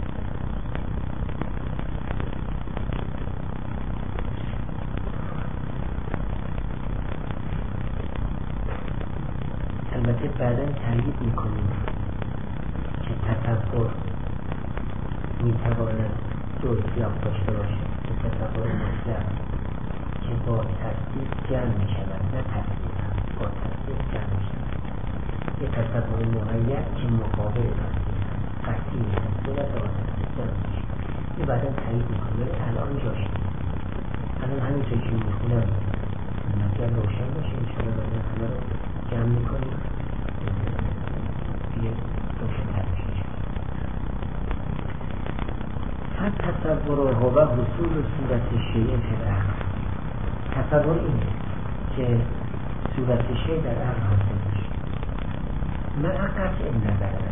البته بعدا تأیید میکنیم که تصور میتواند دو سیاق داشته باشد، که تصور مطلق که با تصدیق جمع میشود، نه تصدیق با تصدیق جمع میشود. یه تصور مقید که مقابل تصدیق قطعی تصدیق و با تصدیق جمع میشود. این بعدا تأیید میکنیم، ولی الان جاش الان همینطور که میخونم نظر روشن باشه انشاءالله بعدا همه رو جمع میکنیم دیگه روشن تر میشه. هر تصور هو حصول صورت شیء فی العقل. تصور اینه که صورت شیء در عقل حاصل میشه مع قطع نظر از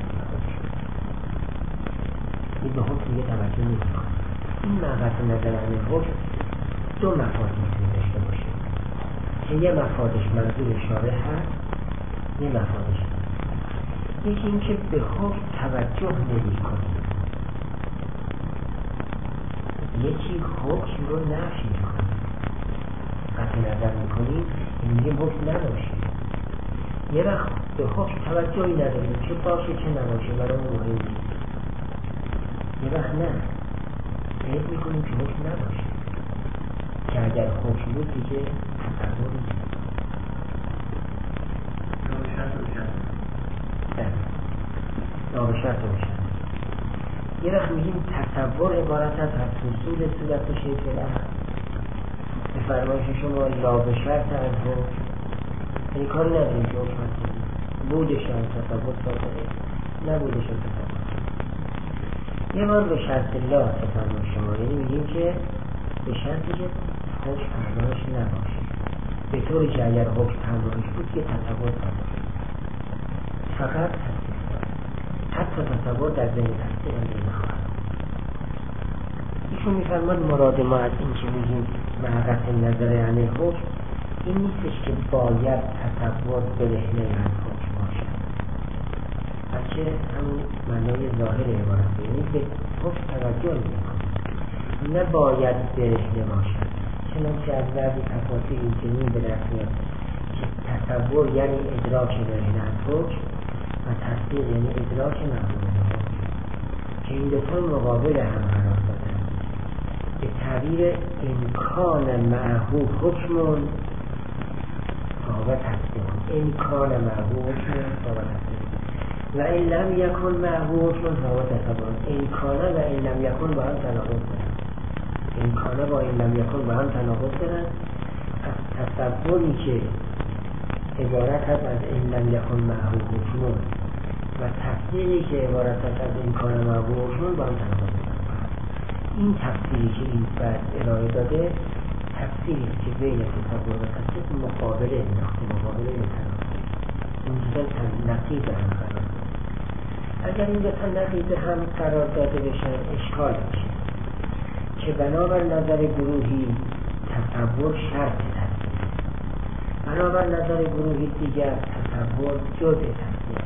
این به حکم یه توجه نمیکنه. این مع قطع نظر از حکم دو مفاد میتونه داشته باشه که یه مفادش منظور شارع هست، یه مفادش یکی این که به حکم توجه نمی کنه، یکی حکم رو نفی کنه. قطع نظر میکنیم این میگیم حکم نباشه. یه وقت به حکم توجهی نداریم چه باشه چه نباشه برای مهم نیست. یه وقت نه فکر میکنیم که حکم نباشه، که اگر حکم بود دیگه تصور نیست. نابشرط روشن. یه وقت میگیم تصور عبارت از حصول صورت شکل العقل. به فرمایش شما لا به شرط از حکم، یعنی کاری نداریم که حکم هستیم بودش هم تصور ساخته نبودش هم تصور. یه بار به شرط لا فرمایش شما، یعنی میگیم که به شرطی که حکم همراهش نباشه، به طوری که اگر حکم همراهش بود که تصور تصور فقط تصدیق داره، حتی تصور در ذهن تصدیق هم نخواهد. ایشون میفرماد مراد ما از این که میگیم معقط نظر یعنی حکم این نیستش که باید تصور برهنه از حکم باشد، بلکه همون معنای ظاهر عبارت یعنی به حکم توجه میکنه، نه باید برهنه باشد. چنانچه از بعضی تفاصیل این چنین به دست میاد که تصور یعنی ادراک برهنه از حکم و تصدیق یعنی ادراک مقبول حکم، که این دو تا مقابل هم قرار دادن. به تعبیر امکان معهو حکمون فهو تصدیق، امکان معهو حکمون فهو تصدیق و این لم یکن معهو حکمون فهو تصور. امکان و این لم یکن با هم تناقض دارن، امکانه با این لم یکن با هم تناقض دارن. از تصوری که عبارت هست از این لم یکن معهو حکمون و تصدیقی که عبارت هست از امکان معهو حکمون با هم تناقض دارن. این تفسیری که این بعد ارائه داده تفسیری که بین تصور و تصدیق مقابله نقطه مقابله تناقض، این دو تا نقیض هم قرار داده. اگر این دو تا نقیض هم قرار داده بشن اشکال میشه که بنابر نظر گروهی تصور شرط تصدیق، بنابر نظر گروهی دیگر تصور جزء تصدیق.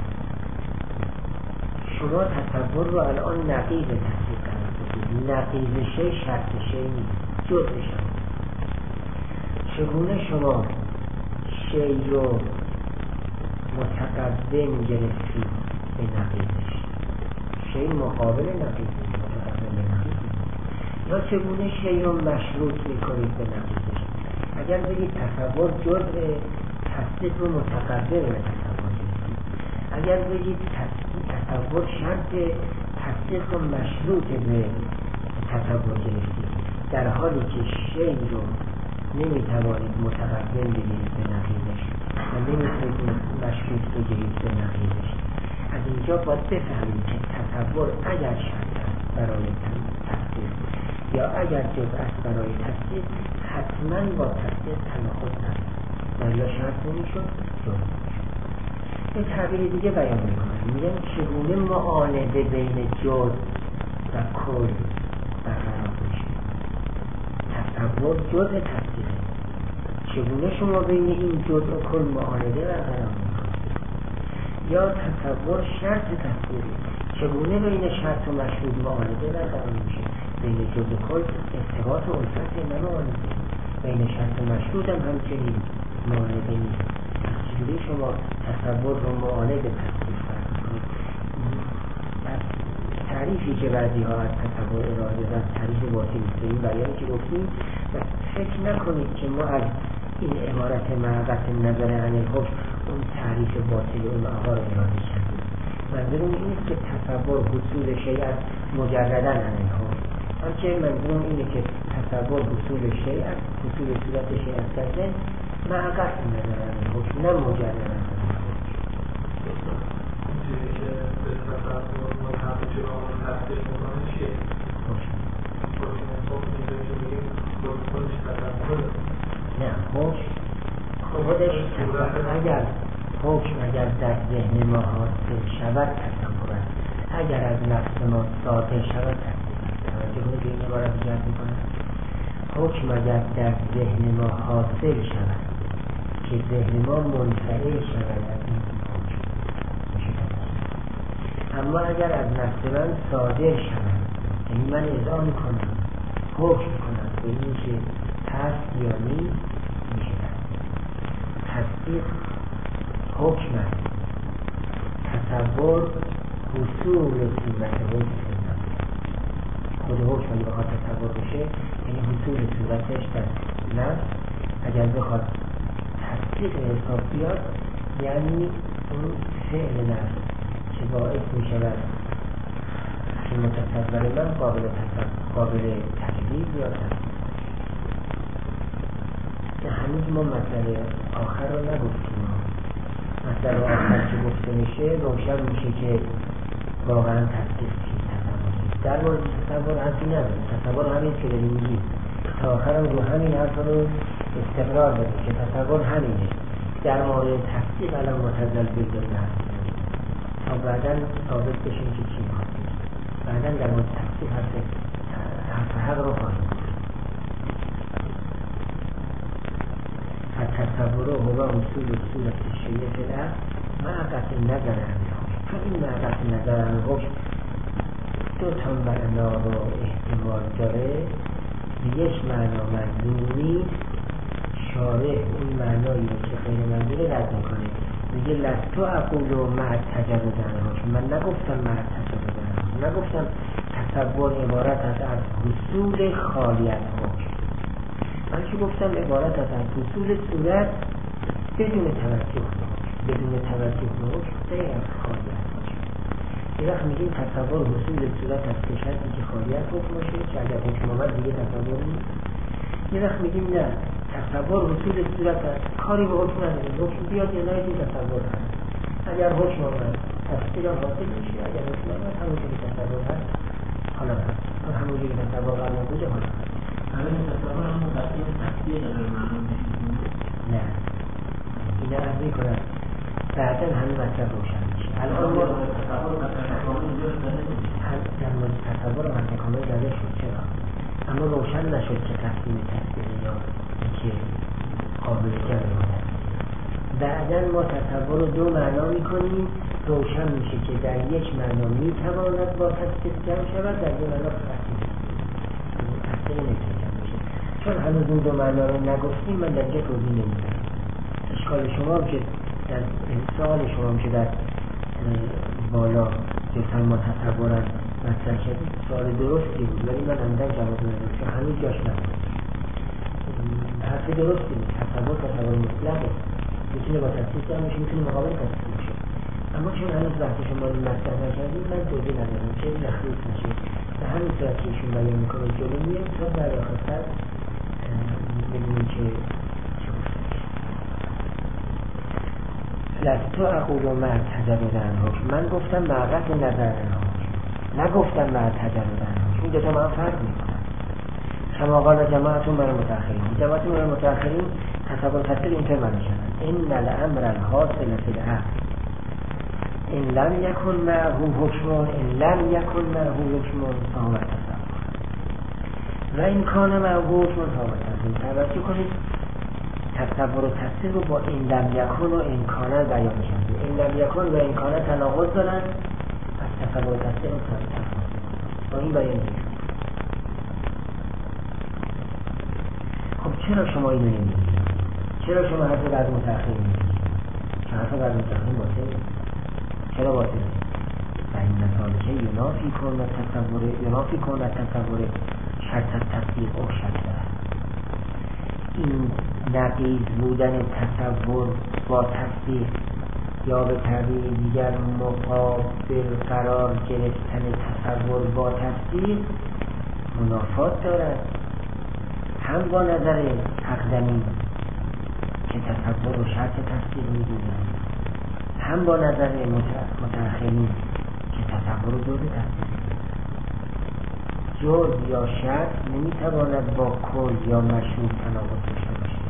شما تصور رو الان نقیض تصدیق قرار دادید، نقیض شی شرط شی نیست، جزء شرط. چگونه شما شی رو متقدم گرفتید به نقیضش، شی مقابل نقیضش متقدم به نقیضش، یا چگونه شی رو مشروط میکنید به نقیضش؟ اگر بگید تصور جزء تصدیق رو متقدم به تصور گرفتید، اگر بگید تصور شرط تصدیق رو مشروط به تصور گرفتید، در حالی که شی رو نمیتوانید متقدم بگیرید به نقیضش و نمیتوانید مشروط بگیرید به نقیضش. از اینجا باید بفهمید که تصور اگر شرط است برای تصدیق یا اگر جزء است برای تصدیق حتما با تصدیق تناقض ندارد و یا شرط نمیشد جزء نمیشد. به تعبیر دیگه بیان میکنم، میگن چگونه معاونده بین جزء و کل برقرار میشه. تصور جزء تصدیقه، چگونه شما بین این جزء و کل معاونده برقرار میکنید؟ یا تصور شرط تصدیقه، چگونه بین شرط و مشروط معاونده برقرار میشه؟ بین جزء و کل ارتباط و الفت نه معاونده، بین شرط و مشروط هم همچنین معاونده نیست. چجوری شما تصور رو معاونده تصدیق فرق کنید؟ تعریفی که بعضی ها از تصور ارائه دادن تعریف باطلی است، این بیانی که گفتیم، و فکر نکنید که ما از این عبارت معقط نظر عن الحکم اون تعریف باطلی اون آقا رو ارائه کردیم. منظورم این نیست که تصور حصول شیء است مجرداً عن الحکم، بلکه منظورم اینه که تصور حصول شیء است، حصول صورت شیء است در ذهن معقط نظر عن الحکم، نه مجرداً عن الحکم. نه خودش اگر حکم اگر در ذهن ما حاصل شود تصور است، اگر از نفس ما صادر شود تصدیق است. توجه کنید که این عبارت جمع میکنه. حکم اگر در ذهن ما حاصل شود که ذهن ما منفعل شود از این حکم میشه تصدیق. اما اگر از نفس من صادر شود، یعنی من ادعا میکنم حکم کنند به این که هست یا نیست میشه تصدیق حکم است، تصور حصول صورت حکم خود حکم اگه بخواد تصور بشه یعنی حصول صورتش در نفس، اگر بخواد تصدیق حساب بیاد یعنی اون فعل نفس که باعث می شود که متصور من قابل تکلیف یا تصدیق. هنوز ما مطلب آخر رو نگفتیم. مطلب آخر که گفته میشه روشن میشه که واقعا تصدیق چیست تصور. در مورد تصور حرفی نداریم، تصور همین که داریم میگیم تا آخرم رو همین حرف رو استقرار داریم که تصور همینه. در مورد تصدیق الان متزل بگذاریم تا بعدا ثابت بشیم که چی میخواستیم. بعدا در مورد تصدیق حرف حق رو خواهیم. التصور هو اصول صورت الشیء فی العقل مع قطع النظر عن الحکم. چون این مع قطع النظر عن الحکم دو تا معنا رو احتمال داره، به یک معنا منظور نیست، شارح اون معنایی که غیر منظور رد میکنه، میگه لستو اقول مع تجرد عن الحکم، من نگفتم مع تجرد عن الحکم، نگفتم تصور عبارت است از حصول خالی از حکم، بلکه گفتم عبارت است از حصول صورت بدون توجه بدون توجه به حکم غیر از خالی از حکم. یه وقت میگیم تصور حصول صورت از شرطی که خالی از حکم باشه که اگر حکم آمد دیگه تصور نیست. یه وقت میگیم نه، تصور حصول صورت است، کاری به حکم نداریم، حکم بیاد یا نه تصور هست. اگر حکم آمد تصدیق هم حاصل میشه، اگر حکم آمد همونجوری که تصور هست حالا هست، همونجوری که تصور قبلا بوده حالا هست. همین تصور هم مقدم تصدیق داره معنا میشه. نه اینا عرض میکنم بعدا همین مطلب روشن میشه. الان ما تصور مثلا کامل اینجا داره در مورد تصور مثلا کامل داده شد، چرا؟ اما روشن نشد که تقسیم تصدیق یا اینکه قابل جمع است. بعدا ما تصور رو دو معنا میکنیم، روشن میشه که در یک معنا میتواند با تصدیق جمع شود، در دو معنا تصدیق نمیتونه جمع بشه. چون هنوز اون دو معنا رو نگفتیم من در اینجا توضیح نمیدم. اشکال شما که در سوال شما که در بالا گفتن ما تصورن مطرح کردید سوال درستی بود، ولی من همدن جواب ندارم چون هنوز جاش نبود. حرف درستی بود، تصور مطلقه، میتونه با تصدیق جمع بشه، میتونه مقابل تصدیق بشه، اما چون هنوز وقت شما این مطرح نکردید من توضیح ندارم چه لخیص نشه. به همین صورت که ایشون بیان میکنه جلو میره تا در آخر بدونیم که لستو اقول مع تجرد عن الحکم، من گفتم مع قطع نظر عن الحکم، نگفتم مع تجرد عن الحکم. این دوتا ما فرق میکنن. کما قال جماعتون من المتأخرین، جماعتون من المتأخرین تصور تصدیق اینطور معنی شدن ان الامر الحاصل فی العقل ان لم یکن معه حکم ان لم یکن معه حکم فهو تصور و این کان معه حکم فهو تصور. توجه کنید تصور و تصدیق رو با این لم یکن و این کانه بیان کرده. این لم یکن و این کانه تناقض دارن، از تصور و تصدیق با این بیان کرده. خب چرا شما اینو نمیدید؟ چرا شما حرف بعد متأخر میدید؟ چرا حرف بعد متأخر باطل؟ چرا باطل؟ و این نتالشه ینافی کن و تصور شرط تصدیق و شرط دارد. این نقیض بودن تصور با تصدیق یا به تعبیر دیگر مقابل قرار گرفتن تصور با تصدیق منافات دارد، هم با نظر اقدمی که تصور و شرط تصدیق می‌دونند، هم با نظر متأخرین که تصور و جز تصدیق. جز یا شرط نمیتواند با کل یا مشروط تناقض داشته باشد.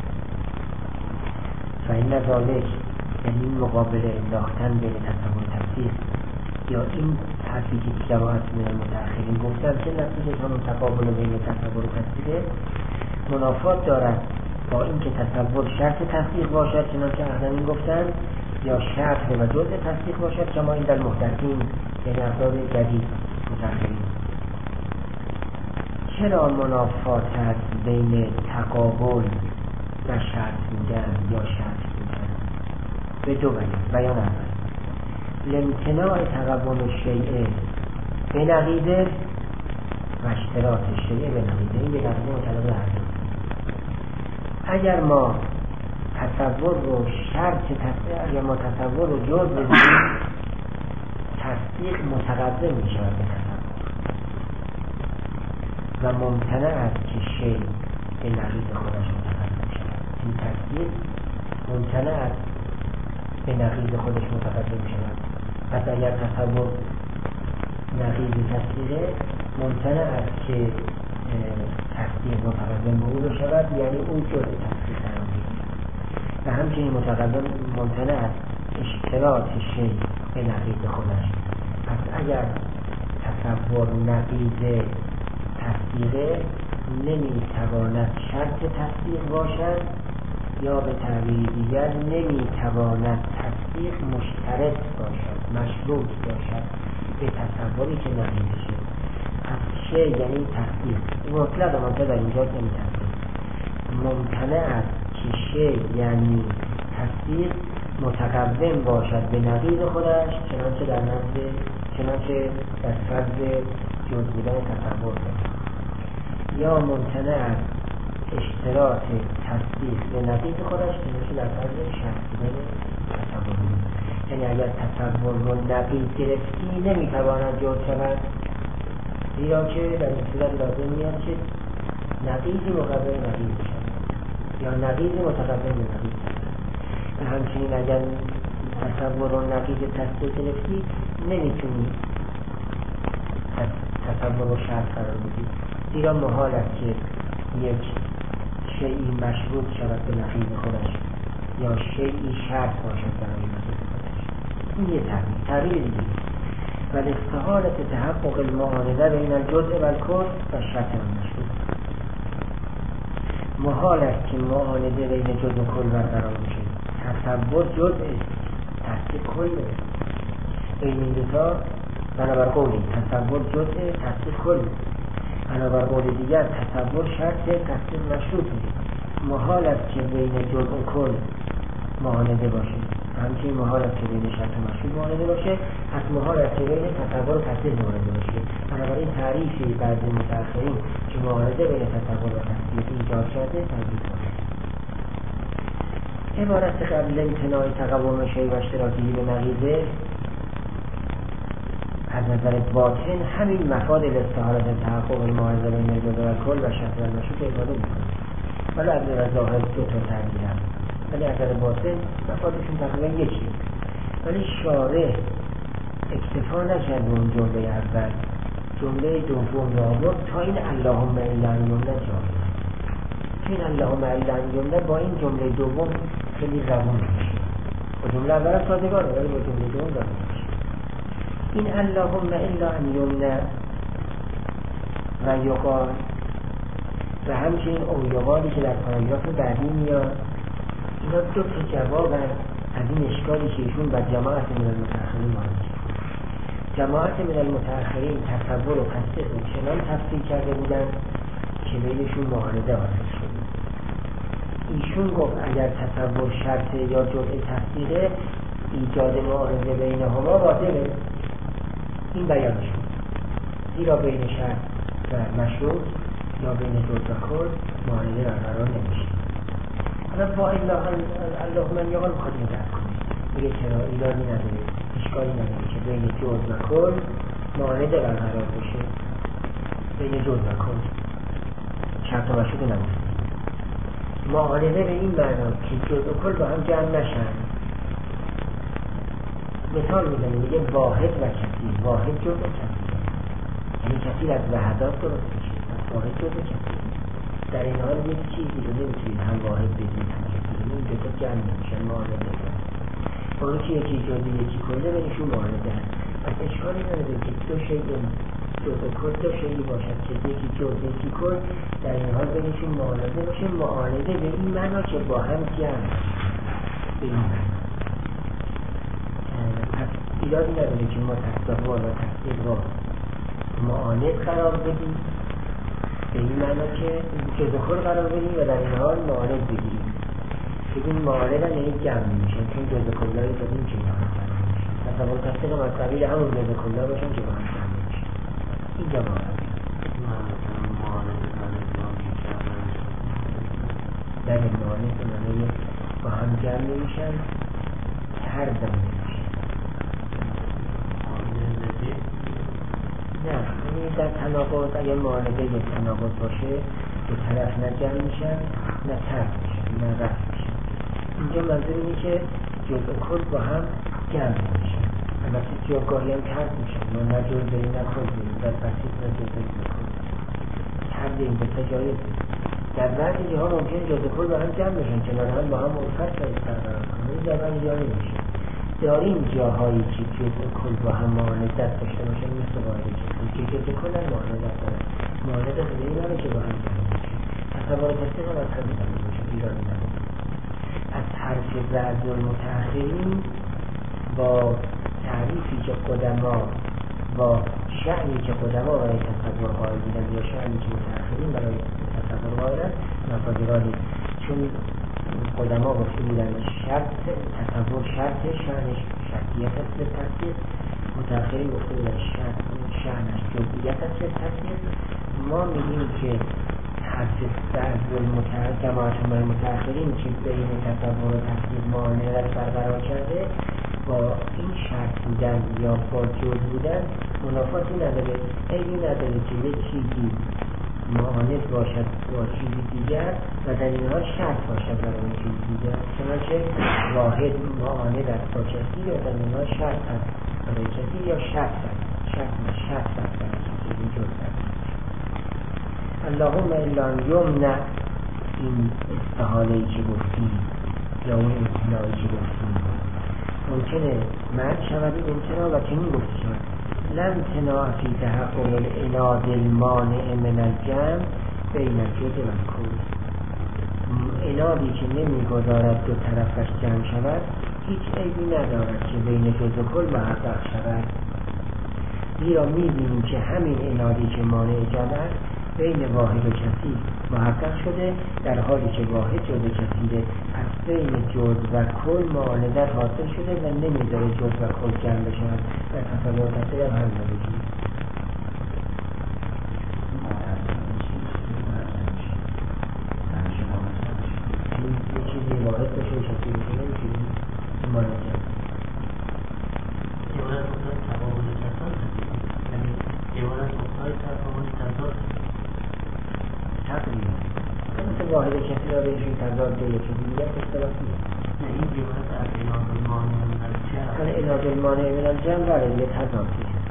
و این ذالک یعنی این مقابله انداختن بین تصور و تصدیق یا این حرفی که جماعت من المتأخرین گفتن که نتیجه همون تقابل بین تصور و تصدیق منافات دارد با اینکه تصور شرط تصدیق باشد چنانچه اقدمین گفتن، یا شرط و جزء تصدیق باشد کما این در محدثین یعنی افراد جدید متأخرین. چرا منافات است بین تقابل و شرط بودن یا شرط بودن؟ به دو بیان اول لامتناع تقوم الشیء به نقیضه و اشتراط الشیء به نقیضه. این به نقیضه مطلب هر دو. اگر ما تصور رو شرط اگر ما تصور رو جز بدیم، تصدیق متقدم می شود به تصور و ممتنع است که شیء به نقیض خودش متقدم شود. این تصدیق ممتنع است به نقیض خودش متقدم شود. پس اگر تصور نقیض تصدیقه، ممتنع است که تصدیق متقدم به او شود، یعنی او جز تصدیق قرار بگیرد. و همچنین متقدم ممتنع است اشتراط شیء به نقیض خودش. پس اگر تصور نقیض تصدیقه، نمیتواند شرط تصدیق باشد، یا به تعبیر دیگر نمیتواند تصدیق مشترط باشد، مشروط باشد به تصوری که نقیضشه. پس شیء یعنی تصدیق مطلق منطقه در اینجا نمیتواند. ممتنع است که شیء یعنی تصدیق متقدم باشد به نقیض خودش، چنانچه در فرض جز بودن تصور دارد. یا ممتنع است اشتراط تصدیق به نقیض خودش، چنانچه در فرض شرط بودن تصور دارد. یعنی اگر تصور رو نقیض گرفتی، نمیتواند جز شود، زیرا که در این صورت لازم میاد که نقیضی مقابل نقیض شود یا نقیض متقدم به نقیض شود. و همچنین اگر تصور رو نقیض تصدیق گرفتی، نمیتونی تصور رو شرط قرار بدی، زیرا محال است که یک شیئی مشروط شود به نقیض خودش یا شیئی شرط باشد برای نقیض خودش. این یه تعبیر دیگه. و الاستحالة تحقق المعارضه بین الجزء و الکل و شرط مشروط. محال است که معارضه بین جزء و کل برقرار بشه. تصور جزء تصدیق کله. بین این دوتا بنابر قولی تصور جزء تصدیق کل، بنابر قول دیگر تصور شرط تصدیق مشروطه. محال است که بین جزء و کل معاندة باشه، همچنین محال است که بین شرط و مشروط معاندة باشه. پس محال است که بین تصور و تصدیق معاندة باشه. بنابراین تعریفی بعضی متأخرین که معاندة بین تصور و تصدیق ایجاد کرده تعریف باشه. عبارت قبل امتناع تقوم شیء و اشتراطی به نقیضه از نظر باطن همین مفاد الاستحالة تحقق المعارضه بین الجزء و الکل و شرط و مشروط افاده میکنه. ولی از نظر ظاهر دو تا تعبیر هست، ولی از نظر باطن مفادشون تقریبا یکی. ولی شارح اکتفا نکرد به اون جمله اول، جمله دوم را آورد تا این اللهم الا ان یمنع جاری. این اللهم الا ان یمنع با این جمله دوم خیلی روون میشه. با جمله اول سازگاره، ولی با جمله دوم روون میشه. این اللهم الا ان یمنع و یقال و همچنین او یقالی که در پاراگراف بعدی میاد، اینا دو تا جواب از این اشکالی که ایشون و جماعت من المتأخرین وارد کرد. جماعت من المتأخرین تصور و تصدیق رو چنان تفسیر کرده بودن که بینشون معاندة حاصل شد. ایشون گفت اگر تصور شرط یا جزء تصدیقه، ایجاد معاندة بینهما باطله. این بیانش بود، زیرا بین شرط و مشروط یا بین جزء و کل معاندة برقرار نمیشه. حالا با اللهم ان یقال بخواد این درک کنید، میگه چرا ایرادی نداره، اشکالی نداره که بین جزء و کل معاندة برقرار بشه. بین جزء و کل شرط و مشروط نمیشه. معاندة به این معنا که جزء و کل با هم جمع نشن. مثال میزنه، میگه واحد و کثیر. واحد جزء و کثیر، یعنی کثیر از وحدات درست میشه، واحد جزء و کثیر. در این حال یک چیزی رو نمیتونید هم واحد بگید هم کثیر، این دوتا جمع نمیشن، معاندة نمیشن. اون که یکی جزء یکی کله بینشون معاندة هست. پس اشکالی نداره که دو شیء جزء کل دو شیئی باشد که یکی جزء یکی کل، در این حال بینشون معاندة باشه. معاندة به این معنا که با هم جمع به این معنا. ایرادی نداره که ما تصور و تصدیق را معاند قرار بدیم به معنا که جزء کل قرار بدیم و در این حال معاند بگیریم. بگیم معاند هم یعنی جمع میشن، چون جزء کلایی دادیم که با هم جمع میشن. تصور تصدیق هم از قبیل همون جزء کلا باشن که با هم جمع میشن. اینجا معاند در این معاند به معنی با هم جمع میشن، هر دم میشن. نه، یعنی در تناقض اگر معانده یک تناقض باشه دو طرف نه جمع میشن نه ترک میشن نه رفت میشن. اینجا منظور اینه که جزء کل با هم جمع میشن، البته جاگاهی هم ترک میشن، ما نه جزء نه کل داریم، در بسیط نه جزء نه کل ترک این دوتا جایز نیست. در بعضی جاها ممکن جزء کل با هم جمع بشن، کنار هم با هم الفت برقرار کنن، در بعضی جاها نمیشه. داریم جاهایی که جزء کل با هم معاند داشته باشن، مثل واحد کسی که جزء کل هم معاند داره، معاند خیلی داره که با هم جمع میشه. تصور تصدیق هم از همین هم باشه، ایرانی نداره. از حرف بعض المتأخرین با تعریفی که قدما با شأنی که قدما برای تصور قائل بودن یا شأنی که متأخرین برای تصور قائلن ناپذیرانه، چون قدما گفته بودن شرط تصور شرط شأنش شرطیت است به تصدیق، متأخرین گفته بودن شأنش جزئیت است به تصدیق. ما میگیم که حرف بعض جماعت متأخرین که بین تصور و تصدیق معاند برقرار کرده با این شرط بودن یا با جز بودن منافاتی نداره، عیبی نداره که یک چیزی معاند باشد با چیزی دیگر و در این حال شرط باشد برای اون چیز دیگر، چنانچه واحد معاند است با کسی یا در این حال شرط است برای کسی یا شرط است برای چیزی جز است. اللهم الا یمنع این استحاله‌ای که گفتیم یا اون امتناعی که گفتیم ممکنه منع شود این امتناع و چنین گفته شود لا امتناع فی تحقق العناد المانع من الجمع بین الجزء و الکل. عنادی که نمیگذارد دو طرفش جمع شود هیچ عیبی ندارد که بین جزء و کل محقق شود، زیرا می‌بینیم که همین عنادی که مانع جمع است بین واحد و کثیر محقق شده، در حالی که واحد جزء کثیره، پس بین جزء و کل معاندت حاصل شده و نمیذاره جزء و کل جمع بشن و تصور تصدیق هم نبگیم. یه چیزی واحد باشه و کثیر باشه نمیشونیم معاند جمع. عبارت افتاد تفاوت تضاد، یعنی عبارت افتاد تفاوت تضاد تقریبا مثل واحد کسی را بهشون تضاد یا چیزی دیگر اختلافی هست. نه این عبارت از عناد المانع من الجمع، عناد المانع من الجمع برای یه تضادی هست.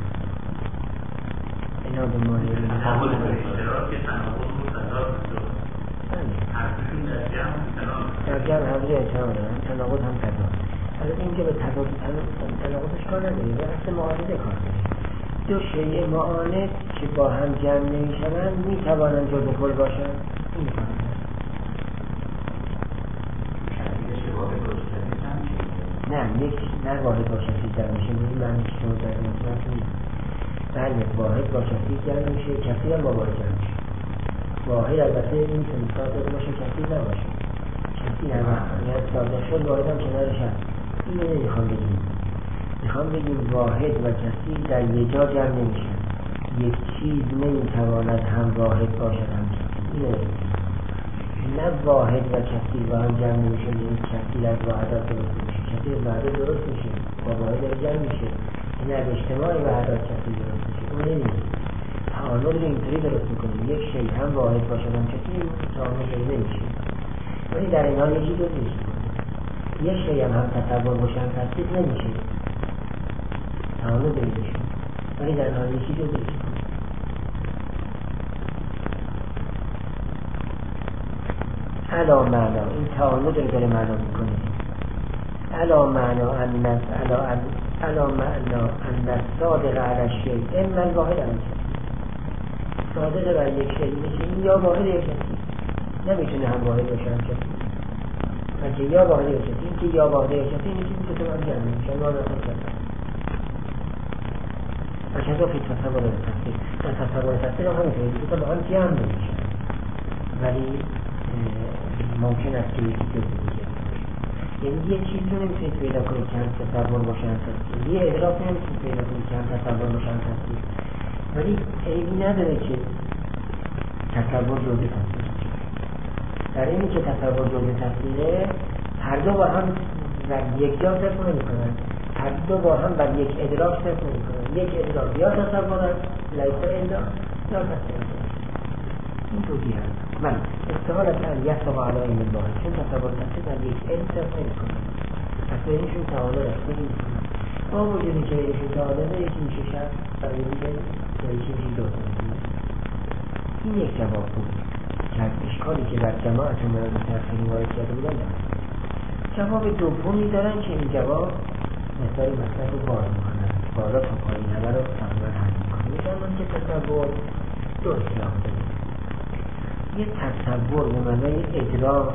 عناد المانع من تحول اشتراک تناقض و تضاد حرفشون در جمع حضور اعتماد دارن، تناقض هم تضاد. حالا اینجا به تناقضش کار نداریم، به اصل معاهده کار داریم. دو شیء معاند که با هم جمع نمی‌شوند می‌توانند جزء کل باشند. این کار نه یک نه واحد با کسی جمع میشه، این معنی که شما در مطلق نیست. بله واحد با کسی جمع میشه، کسی هم با واحد جمع میشه. واحد البته این صادق باشه کسی نباشه، کسی هم یعنی صادق شد واحد هم کنارش هست. اینو نمیخوام بگیم، میخوام بگیم واحد و کسی در یک جا جمع نمیشن، یک چیز نمیتواند هم واحد باشد هم کسی. اینو نه واحد و کسی با هم جمع نمیشه، این کسی از واحدات درست میشه، کسی از واحدات درست میشه با واحد جمع میشه، این از اجتماع واحدات کسی درست میشه. اون نمیشه تعامل اینطوری درست میکنیم یک شیء هم واحد باشد هم کسی تعامل نمیشه، ولی در این حال یکی درست میشه. یک شیء هم تصور باشن تصدیق نمیشه، تعامل نمیشه، ولی در این حال یکی درست میشه. علا معنا این تعامل رو داره معنا میکنه. علا معنا ان صادق علی الشیء اما الواحد علی الکثیر. صادق بر یک شیء میشه این یا واحد یا کثیر، نمیتونه هم واحد باشه هم کثیر، بلکه یا واحد یا کثیر. این که یا واحد یا کثیر این چیزی که تو هم جمع میشه ما نخواهد کرد و کذا فی تصور تصدیق. در تصور تصدیق هم همینطوری که با هم جمع نمیشه، ولی ممکن است که یکی جز دیگه یعنی یه چیز رو نمیتونید پیدا کنید که هم تصور باشه هم تصویر، یه ادراک نمیتونید پیدا کنید که هم تصور باشه هم تصویر، ولی عیبی نداره که تصور جزء تصویر. در اینی که تصور جزء تصویره، هر دو با هم بر یک جا صرف نمی‌کنند، هر دو با هم بر یک ادراک صرف نمی‌کنند. یک ادراک یا تصور است لیس الا یا تصور. این توجیه هست. من استحال است ان یصدق علی علم الواحد، چون تصور تصویر در یک علم صرف نمی‌کنند. پس بینشون تعادل رفته نمی‌کنند. با وجودی که بینشون تعادله، یکی میشه شرط برای دیگه یا یکی میشه دو. این یک جواب بود که از اشکالی که در جماعت متأخرین وارد کرده بودن دارد. جواب دومی دارن که این جواب مقدار مطلب رو باز میکنن، بالا تا پایین همه رو تقریبا حل میکنن. میگن که تصور دو اصطلاح داره. یه تصور به معنای ادراک،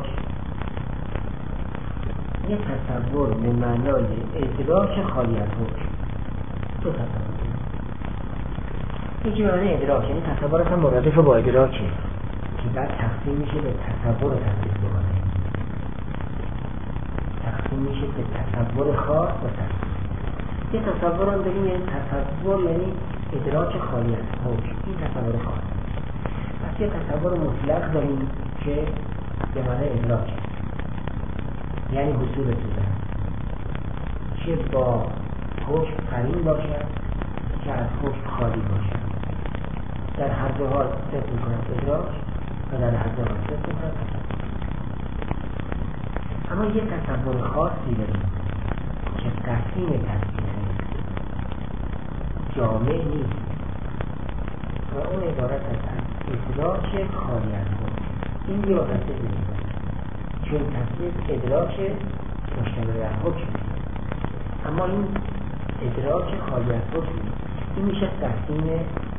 یه تصور به معنای ادراک خالی از حکم. دو تصور. یکی به معنای ادراک، یعنی تصور هم مرادف با ادراکه که بعد تقسیم میشه به تصور و تصدیق بکنه، تقسیم میشه به تصور خاص و تصدیق. یه تصور هم داریم، یعنی تصور یعنی ادراک خالی از حکم، این تصور خاص. پس یه تصور مطلق داریم که به معنای ادراک، یعنی حصول توده، چه با حکم قرین باشد که از حکم خالی باشد. در هر دو حال صرف می‌کند ادراک و در هر دو حال صرف می‌کند تصور. اما یه تصور خاصی داریم که قسیم تصویر جامع نیست و اون عبارت از ادراک خالی از حکم. این یه تصویر داریم چون تصویر ادراک مشتمل بر حکم، اما این ادراک خالی از حکم این میشه قسیم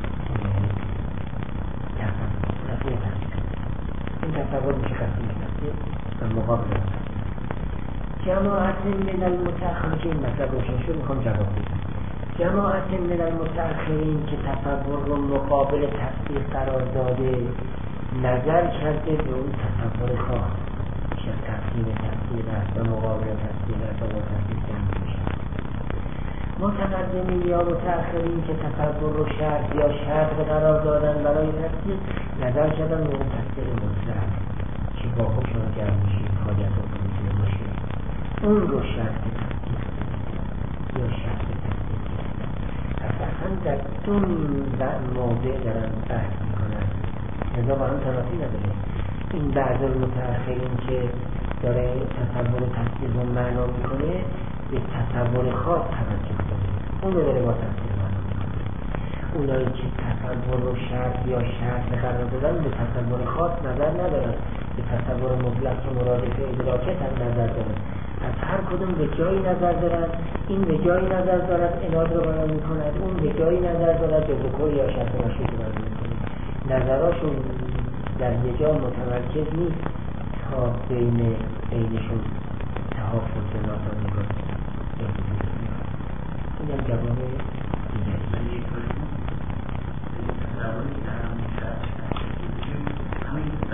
این تصور میشه قسیم تصویر و مقابل جماعت من المتأخرین که این مطلب روشن شد میخوام جواب بدم. جماعت من المتأخرین که تصور رو مقابل تصویر قرار داده، نظر کرده به اون تصور خاص که تقسیم تصویر است و مقابل تصویر است و با تصویر جمع میشه. متقدمین یا متأخرین که تصور رو شرط یا شرط قرار دادن برای تصویر، نظر کردن به اون تصویر مطلق که با حکم جمع میشه، خالی از حکم میتونه باشه، اون رو شرط تصویر یا شرط تصویر. اصلا در دو موضع دارن بحث میکنن، لذا با هم تنافی نداره. این بعض المتأخرین که داره تصور تصویر رو معنا میکنه به تصور خاص توجه داره، اون رو داره با تصویر معنا میکنه. اونایی که تصور رو شرط یا شرط قرار دادن به تصور خاص نظر ندارن، به تصور مطلق که مرادف ادراکت هم نظر دارن. از هر کدوم به جایی نظر دارن، این به جایی نظر دارد اناد رو بیان میکند، اون به جایی نظر دارد به ذکر یا شرط باشی رو بیان میکنه. نظراشون در یه جا متمرکز نیست تا بینشون تحافظ و ناتوانی کنه. این هم جواب دیگری.